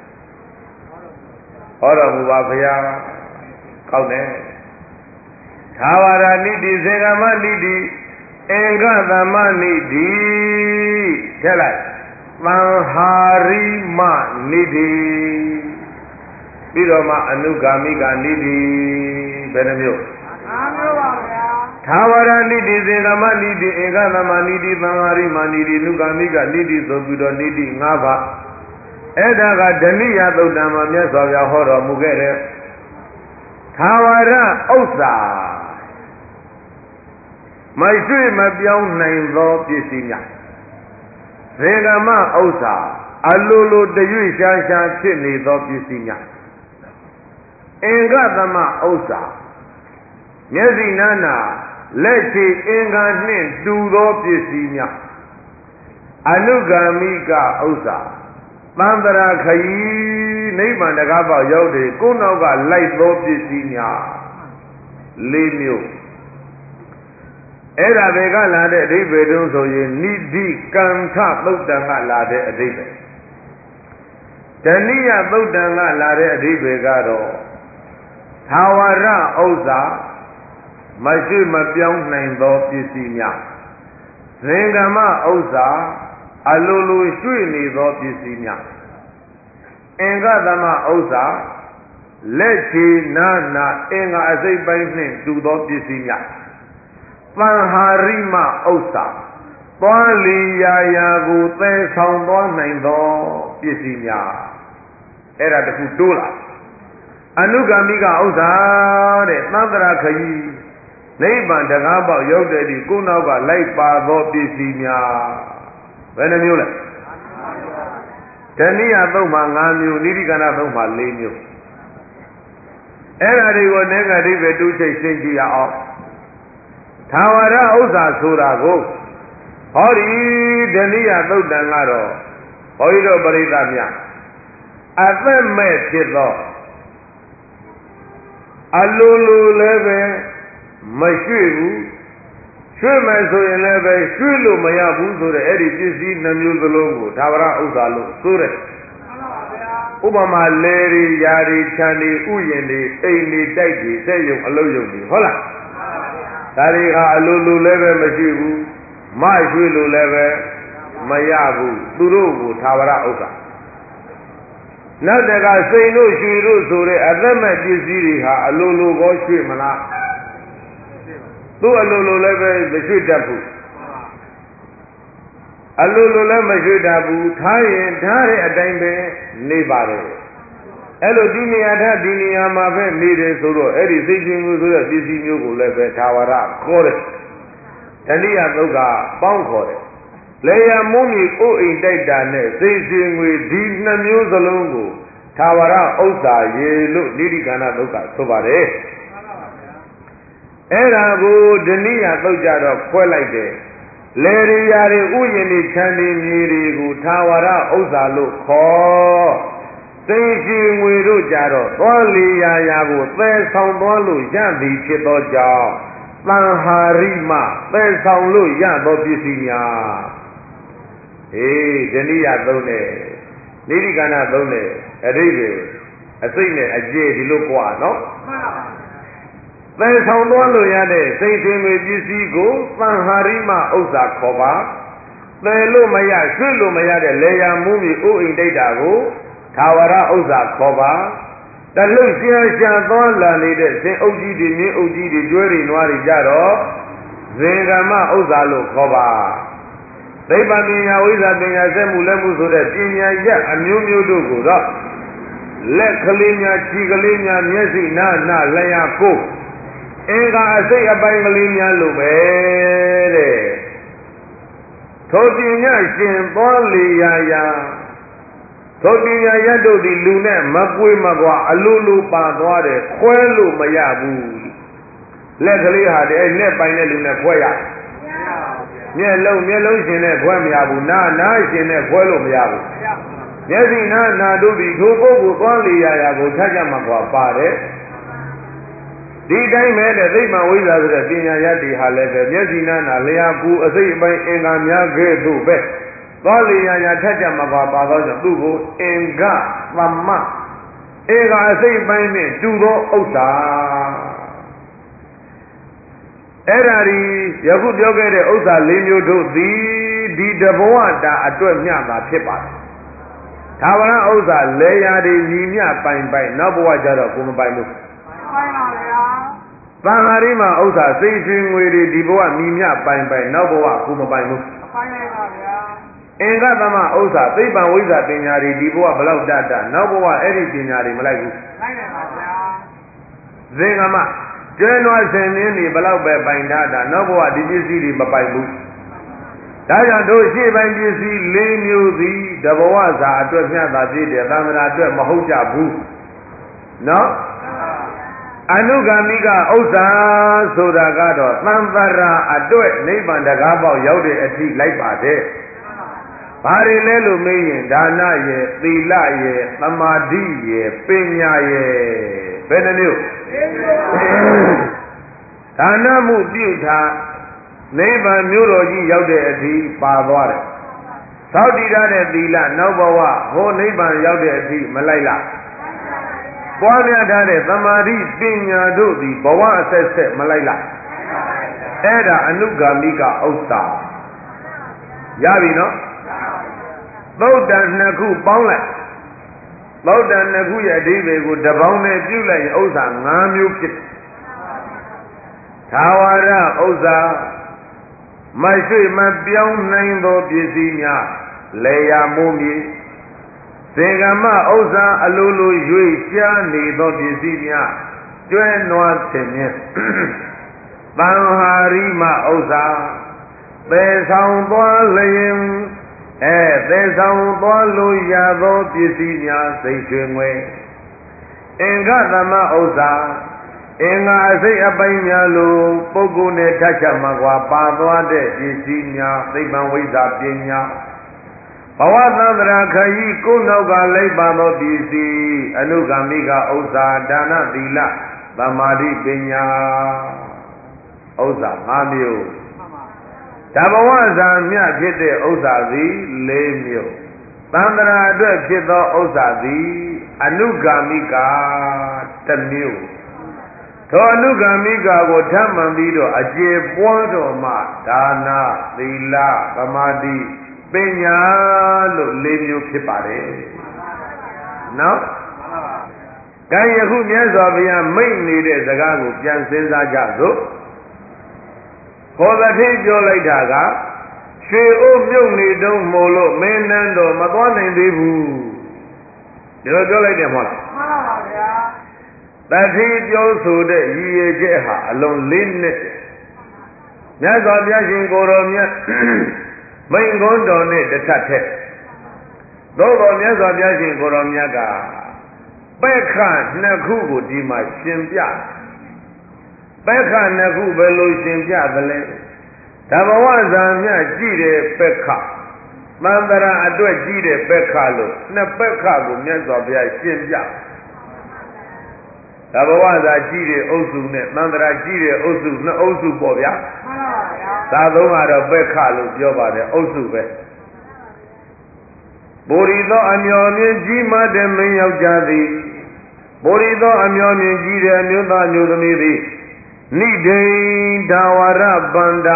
ဟောတော်မူပါဗျာကောက်တယ်သာဝရနိတိစေကမနိတိအင်္ဂသမနိတိထက်လိုက်သံဟာရိမနိတိပြီးတော့မှအနုဂါမိကနိတိဘယ်နှမျိုး5မျိုးပါဗျာသာဝရနိတိစေကမနိတိအင်္ဂသမနိတိသံဃာရိမနိတိနုဂာမိကနိတိဆိုပြီးတော့နိတိ5ပါးအဲ့ဒါကဓနိယသုတ်တံမှာမြတ်စွာဘုရားဟောတော်မူခဲ့တဲ့သာဝရဥစ္စာမရှိမပြောင်းနိုင်သောပစ္စည်းများသင်္ကမဥစ္စာအလိုလိုတရွေ့ရှားရှားဖြစ်နေသောပစ္စည်းများအင်္ဂသမဥစ္စာမျက်စိနာနာလက်ချေအင်္ဂါနှင့်တူသောပစ္စည်းများအနုဂါမိကဥစ္စာသံတရာခယီနိဗ္ဗာန်တကားပေါက်ရောက်တယ်ကိုယ်နောက်ကလိုက်သောပစ္စည်းများ၄မျိုးအဲ့ဒါတွေကလာတဲ့အဓိပ္ပာယ်တုံးဆိုရင်နိတိကံထသုတ်တံကလာတဲ့အဓိပ္ပာယ်ဓနိယသုတ်တံကလာတဲ့အဓိပ္ပာယ်ကတော့သာဝရဥစ္စာမရှိမပြောင်းနိုင်သောပစ္စည်းများသင်္ကမဥစ္စာအလိုလိုရွှေ့နေသောပစ္စည်းများအင်္ဂသမဥစ္စာလက်ချေနာနာအင်္ဂါအစိတ်ပိုင်းနှင့်တူသောပစ္စည်းများသံဟာရိမဥစ္စာသွားလီရာရာကိုသဲဆောင်သွားနိုင်သောပစ္စည်းများအဲ့ဒါတခုတိုးလာအနုဂါမိကဥစ္စာတဲ့သံတရာခယီနိဗ္ဗာန်တကားပေါက်ရောက်တဲ့ဒီကိုယ်နောက်ကလိုက်ပါသောပစ္စည်းများဘယ်နှမျိုးလဲဓနိယသုံးမှာ5မျိုးနိတိကဏသုံးမှာ4မျိုးအဲ့ဒါတွေကိုနည်းကတိပဲတူးချိတ်ရှင်းကြည့်ရအောင်သာဝရဥစ္စာဆိုတာကိုဟောဒီဓနိယသုတ်တံကတော့ဘုန်းကြီးတို့ပရိသတ်များအသက်မဲ့ဖြစ်သောအလိုလိုလည်းပဲမရွှေ့ဘူးရွှေ့မယ်ဆိုရင်လည်းပဲရွှေ့လို့မရဘူးဆိုတဲ့အဲ့ဒီပစ္စည်းနှမျိုးစလုံးကိုသာဝရဥစ္စာလို့ဆိုတယ်ဥပမာလေရီယာရီခြံဒီဥယျင်ဒီအိမ်ဒီတိုက်ဒီစက်ယုံအလုပ်ယုံဒီဟုတ်လားဒါတွေဟာအလိုလိုလည်းပဲမရှိဘူးမရွှေ့လို့လည်းပဲမရဘူးသူတို့ကိုသာဝရဥစ္စာနောက်တကစိန်တို့ရွှေတို့ဆိုတဲ့အသက်မဲ့ပစ္စည်းတွေဟာအလိုလိုကောရွှေ့မလားသူ့အလိုလိုလည်းပဲမရွှေ့တတ်ဘူးအလိုလိုလည်းမရွှေ့တတ်ဘူးထားရင်ထားတဲ့အတိုင်းပဲနေပါတယ်အဲ့လိုဒီနေရာထားဒီနေရာမှာပဲနေတယ်ဆိုတော့အဲ့ဒီစိတ်ချင်းမျိုးဆိုတဲ့ပစ္စည်းမျိုးကိုလည်းပဲသာဝရခေါ်တယ်ဓနိယသုတ်ကပေါင်းခေါ်တယ်လေယာမုံကြီးအိုးအိမ်တိုက်တာနဲ့စိတ်ချင်းငွေဒီနှမျိုးစလုံးကိုသာဝရဥစ္စာရေလို့နိတိကဏသုတ်ကဆိုပါတယ်အဲ့ဒါကိုဓနိယသုတ်ကြတော့ခွဲလိုက်တယ်လေရိယာတွေဥယျာဉ်တွေခြံတွေမြေတွေကိုသာဝရဥစ္စာလို့ခေါ်သိရှိငွေတို့ကြတော့သွားလီရာရာကိုသဲဆောင်သွားလို့ရသည်ဖြစ်သောကြောင့်သံဟာရိမသဲဆောင်လို့ရသောပစ္စည်းများဓနိယသုံးတယ်နိတိကဏသုံးတယ်အဓိပ္ပာယ်အစိတ်နဲ့အကျေဒီလိုกว่าနော်သဲဆောင်သွားလို့ရတဲ့စိတ်ရှင်တွေပစ္စည်းကိုသံဟာရိမဥစ္စာခေါ်ပါသဲလို့မရရွှေ့လို့မရတဲ့လေယာမူးမြေဥအိမ်တိတ်တာကိုသာဝရဥစ္စာခေါ်ပါတလှုပ်ရှားရှားသွားလာနေတဲ့ဇင်အုပ်ကြီးတွေမြင်းအုပ်ကြီးတွေကျွဲတွေနွားတွေကြတော့ဇင်ကမဥစ္စာလို့ခေါ်ပါသိပ္ပံပညာဝိဇ္ဇာပညာစက်မှုလက်မှုဆိုတဲ့ပညာရက်အမျိုးမျိုးတို့ကိုတော့လက်ကလေးများခြေကလေးများမျက်စိနာနာလျှာကိုယ်အင်္ဂါအစိတ်အပိုင်းကလေးများလို့ပဲတဲ့ထိုပညာရှင်ပေါ်လီယာယာထိုပညာရတ်တို့ဒီလူနဲ့မကွေးမကွာအလိုလိုပါသွားတယ်ခွဲလို့မရဘူးလက်ကလေးဟာတဲ့လက်ပိုင်းတဲ့လူနဲ့ခွဲရမျက်လုံးရှင်နဲ့ခွဲမရဘူးနာရှင်နဲ့ခွဲလို့မရဘူးမျက်စိနာတို့ဒီထိုပုဂ္ဂိုလ်သွားလီယာယာကိုထပ်ကြမှာကွာပါတယ်ဒီတိုင်းပဲတဲ့သိမ္မာဝိဇ္ဇာဆိုတဲ့ပညာရတ်တွေဟာလည်းပဲမျက်စိနာလျှာကူအစိတ်အပိုင်းအင်္ဂါများကဲ့သို့ပဲသွားလီယာယာထက်ကြမှာပါတော့ကြောင့်သူ့ကိုအင်္ဂသမအင်္ဂါအစိတ်အပိုင်းနဲ့တူသောဥစ္စာအဲ့ဒါဒီယခုပြောခဲ့တဲ့ဥစ္စာ၄မျိုးတို့သည်ဒီတဘဝတာအတွက်မျှတာဖြစ်ပါတယ်သာဝရဥစ္စာလေယာတွေညီမျှပိုင်နောက်ဘဝကျတော့ကိုမပိုင်ဘူးပိုင်ပါဗျာသံဃာရိမဥစ္စာစိတ်ရှင်ငွေတွေဒီဘဝညီမျှပိုင်နောက်ဘဝကိုမပိုင်ဘူးပိုင်ပါဗျာအင်္ဂသမဥစ္စာသိပ္ပံဝိဇ္ဇာပညာတွေဒီဘဝဘလောက်တတ်နောက်ဘဝအဲ့ဒီပညာတွေမလိုက်ဘူးလိုက်နိုင်ပါဗျာဇင်္ဂမကျွဲနွားဆင်နင်းဒီဘလောက်ပဲပိုင်ထားတာနောက်ဘဝဒီပစ္စည်းတွေမပိုင်ဘူးဒါကြောင့်တို့ရှေ့ပိုင်းပစ္စည်း၄မျိုးသည်တဘဝစာအတွက်မြတ်သာပြည့်တဲ့သံဃာအတွက်မဟုတ်ကြဘူးနော်အနုဂမ်မိကဥစ္စာဆိုတာကတော့သံသရာအတွက်နိဗ္ဗာန်တကားပေါက်ရောက်တဲ့အထိလိုက်ပါတယ်ဘာတွေလဲလို့မေးရင်ဒါနရဲ့သီလရဲ့သမာဓိရဲ့ပညာရဲ့ဘယ်နှမျိုးဒါနမှုပြုထားနိဗ္ဗာန်မြို့တော်ကြီးရောက်တဲ့အထိပါသွားတယ်သောက်တည်ရတဲ့သီလနောက်ဘဝဟိုနိဗ္ဗာန်ရောက်တဲ့အထိမလိုက်လားပွားများထားတဲ့သမာဓိပညာတို့သည်ဘဝအဆက်ဆက်မလိုက်လားအဲ့ဒါအနုဂါမိကဥစ္စာရပြီနော်သုတ်တန်နှစ်ခုပေါင်းလိုက်သုတ်တန်နှစ်ခုရဲ့အဓိပ္ပာယ်ကိုတပေါင်းနဲ့ပြုလိုက်ရင်ဥစ္စာ၅မျိုးဖြစ်သာဝရဥစ္စာမရှိမပြောင်းနိုင်သောပစ္စည်းများလေယာမိုးမြေသင်္ကမဥစ္စာအလိုလိုရွေ့ရှားနေသောပစ္စည်းများကျွဲနွားဆင်မြင်းတန်ဟာရိမဥစ္စာသေဆောင်သွားလျင်သေဆောင်သွားလို့ရသောပစ္စည်းများစိတ်ရွှင်ငွေအင်္ဂသမဥစ္စာအင်္ဂါအစိတ်အပိုင်းများလိုပုဂ္ဂိုလ်နဲ့ထပ်ချက်မှာကွာပါသွားတဲ့ပစ္စည်းများသိပ္ပံဝိဇ္ဇာပညာဘဝသန္တရာခရီးကိုယ်နောက်ကလိုက်ပါသောပစ္စည်းအနုဂါမိကဥစ္စာဒါနသီလသမာဓိပညာဥစ္စာ၅မျိုးတဘဝဇာမြဖြစ်တဲ့ဥစ္စာသည်၄မျိုးသန္တရာအတွက်ဖြစ်သောဥစ္စာသည်အနုဂါမိကတစ်မျိုးသောအနုဂါမိကကိုထပ်မှန်ပြီးတော့အကျေပွားတော်မှဒါနသီလသမာဓိပညာလို့၄မျိုးဖြစ်ပါတယ်နော်ကဲယခုမြတ်စွာဘုရားမိတ်နေတဲ့စကားကိုပြန်စဉ်းစားကြစို့ခေါ်သတိပြောလိုက်တာကရွှေအိုးမြုပ်နေတုံးမို့လို့မင်းနန်းတော်မသွားနိုင်သေးဘူးဒီလိုပြောလိုက်တယ်မဟုတ်လားမှန်ပါဗျာတတိပြောဆိုတဲ့ရည်ရွယ်ချက်ဟာအလုံး၄နှစ်မြတ်စွာဘုရားရှင်ကိုယ်တော်မြတ်မိန်ကုန်းတော်နဲ့တထက်ထက်သို့တော်မြတ်စွာဘုရားရှင်ကိုယ်တော်မြတ်ကပက္ခနှစ်ခုကိုဒီမှာရှင်ပြပက္ခနှစ်ခုဘယ်လိုရှင်ပြသလဲဓမ္မဝဇာမြကြည့်တဲ့ပက္ခသံတရာအတွက်ကြည့်တဲ့ပက္ခလို့နှစ်ပက္ခကိုမြတ်စွာဘုရားရှင်ပြဓမ္မဝဇာကြည့်တဲ့အုပ်စုနဲ့သံတရာကြည့်တဲ့အုပ်စုနှစ်အုပ်စုပေါ့ဗျာမှန်ပါဗျာသာသုံးကတော့ပက္ခလို့ပြောပါတယ်အုပ်စုပဲဘူရီသောအမျော်မြင်ကြီးမှတဲ့မင်းယောက်ျားသည်ဘူရီသောအမျော်မြင်ကြီးတဲ့အမျိုးသားမျိုးသမီးသည်နိဒိဒါဝရဗန္တာ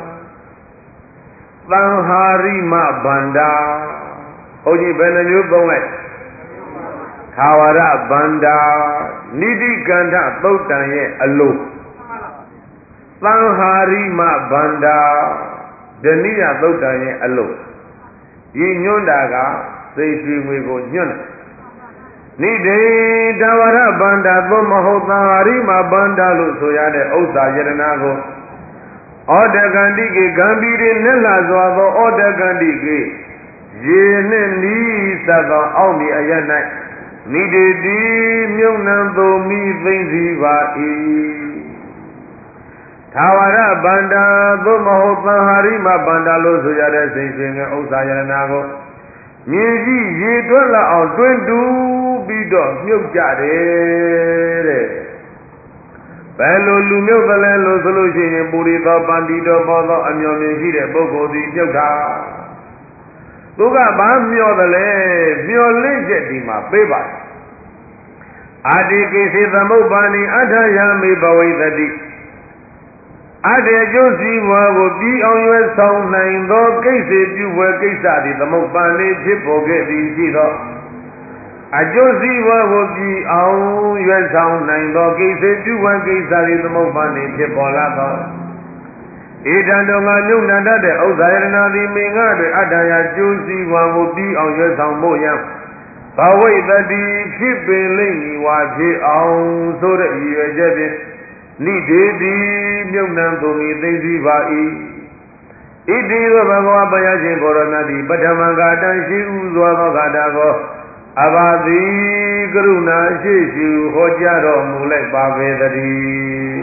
သံဟာရိမဗန္တာဘုန်းကြီးဘယ်နှမျိုးသုံးလိုက်သာဝရဗန္တာနိတိကန္ဓသုတ်တံရဲ့အလိုသံဟာရိမဗန္တာဒဏိယသုတ်တံရဲ့အလိုဒီညွန့်တာကသိရွှေငွေကိုညွန့်နိဒေတဝရဗန္တာသို့မဟုတ်သံဟာရိမဗန္တာလို့ဆိုရတဲ့ဥစ္စာယတနာကိုဩဒကန္တိကေဂံပီရိနဲ့လှစွာသောဩဒကန္တိကေရေနှင့်နီးစပ်သောအောက်မြေအရ၌နိဒေတိမြုံနှံသူမိသိမ့်စီပါ၏သာဝရဗန္တာသို့မဟုတ်သံဟာရိမဗန္တာလို့ဆိုရတဲ့စိတ်ရှင်ရဲ့ဥစ္စာယတနာကိုမြေကြီးရေတွက်လောက်အောင်တွင်းတူပြီးတော့မြုပ်ကြတယ်တဲ့ဘယ်လိုလူမြုပ်သလဲလို့ဆိုလို့ရှိရင်ပုရိသောပန္တိတော်ပေါ်သောအမျော်မြင်ရှိတဲ့ပုဂ္ဂိုလ်သည်မြုပ်တာသူကဘာမျောသလဲမျောလင့်ချက်ဒီမှာပေးပါတယ်အာတိကိစေသမုပ္ပါဏိအထာယမေဘဝိသတိအတေကျိုးစီဝါကိုပြီးအောင်ရွယ်ဆောင်နိုင်သောကိစ္စပြုဝဲကိစ္စသည်သမုပ္ပါဏိဖြစ်ပေါ်ခဲ့သည်ရှိသောအကျိုးစီဝါကိုပြီးအောင်ရွယ်ဆောင်နိုင်သောကိစ္စပြုဝဲကိစ္စသည်သမုပ္ပါဏိဖြစ်ပေါ်လာသောဧတံတော်ငါမြုပ်နှံတတ်တဲ့ဥစ္စာယရဏသည်မင်္ဂတွင်အတ္တရာကျိုးစီဝါကိုပြီးအောင်ရွယ်ဆောင်ဖို့ရန်ဘဝိတ္တိဖြစ်ပင်လိမ့်မည်ဝါဖြစ်အောင်ဆိုတဲ့ရည်ရွယ်ချက်ဖြင့်နိဒေတိမြုပ်နှံကုန်၏သိသိပါ၏ဣတိသောဘဂဝါဘုရားရှင်ကိုရဏတိပထမဂါတံရှိဥစွာသောဂါတာကိုအဘာတိကရုဏာရှိရှိဟောကြားတော်မူလိုက်ပါပေတည်း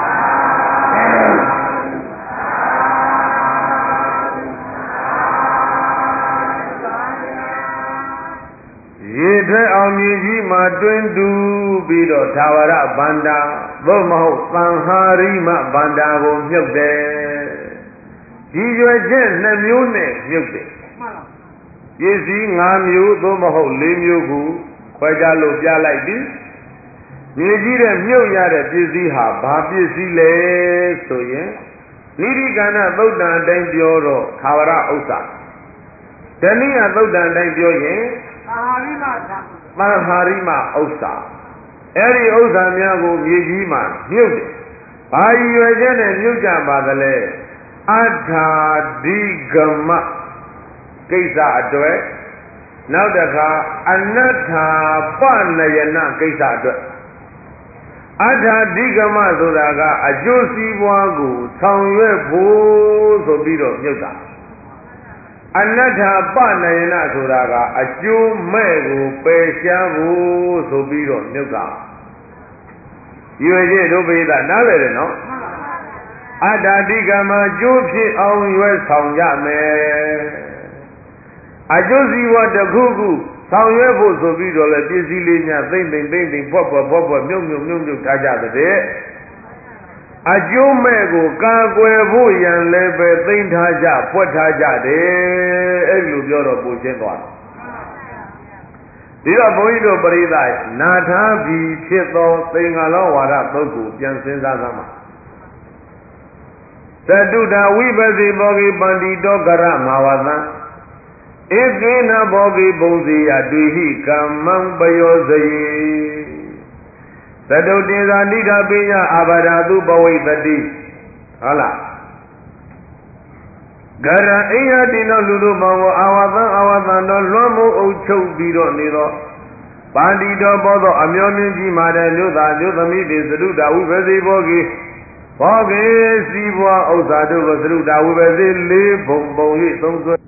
ရေထွဲအောင်မြေကြီးမှာတွင်တူပြီးတော့သာဝရဗန္တာသို့မဟုတ်သံဟာရိမဗန္တာကိုမြုပ်တယ်ဒီရွယ်ချက်2မျိုးနဲ့မြုပ်တယ်ပစ္စည်း5မျိုးသို့မဟုတ်4မျိုးကိုခွဲခြားလို့ပြလိုက်ပြီမြေကြီးတဲ့မြုပ်ရတဲ့ပစ္စည်းဟာဘာပစ္စည်းလဲဆိုရင်နိရိကဏသုတ်တံအတိုင်းပြောတော့သာဝရဥစ္စာတဏိယသုတ်တံအတိုင်းပြောရင်သံဟာရိမဥစ္စာအဲ့ဒီဥစ္စာများကိုမြေကြီးမှာမြုပ်တယ်ဘာရွယ်ချက်နဲ့မြုပ်ကြပါသလဲအထာဒိဂမကိစ္စအတွက်နောက်တစ်ခါအနတ္ထာပနယနာကိစ္စအတွက်အထာဒိဂမဆိုတာကအကျိုးစီးပွားကိုဆောင်ရွက်ဖို့ဆိုပြီးတော့မြုပ်တာအနတ္ထာပနယနာဆိုတာကအကျိုးမဲ့ကိုပယ်ရှားဖို့ဆိုပြီးတော့မြုပ်တာရွေကျတို့ပိသနားလည်တယ်နော်အတ္တတိကမှာကျိုးဖြစ်အောင်ရွယ်ဆောင်ကြမယ်အကျိုးစီးပွားတစ်ခုခုဆောင်ရွက်ဖို့ဆိုပြီးတော့လေပစ္စည်းလေးများသိမ့်ဖွက်မြုပ်ထားကြတဲ့အကျိုးမဲ့ကိုကာကွယ်ဖို့ရန်လည်းပဲသိမ့်ထားကြဖွက်ထားကြတယ်အဲ့လိုပြောတော့ပူရှင်းသွားဒီတော့ဘုန်းကြီးတို့ပရိသတ်နာထားပြီးဖြစ်သောသင်္ဃာလောဝါဒသုတ်ကိုပြန်စဉ်းစားသမှာသတုတဝိပသိဘောဂိပန္တိတောကရမဝသံဧကေနဘောဂိဘုံစီယတွေ့ဟိကမ္မံပယောဇယေသတုတေဇာနိဒပိညအာဘာဒသူပဝိတတိဟုတ်လားဂရအိယတိနောလူတို့ဘောင်ကိုအာဝသံတော်လွှမ်းမိုးအုပ်ချုပ်ပြီးတော့နေတော့ပါဠိတော်ပေါ်သောအမျိုးမြင့်ကြီးမာတဲ့မြို့သားမြို့သမီးတွေသတုတဝိပသိဘောဂိဘောဂေစီးပွားဥစ္စာတို့ကိုသတုတဝိပသိ၄ဘုံ၍သုံးဆွဲ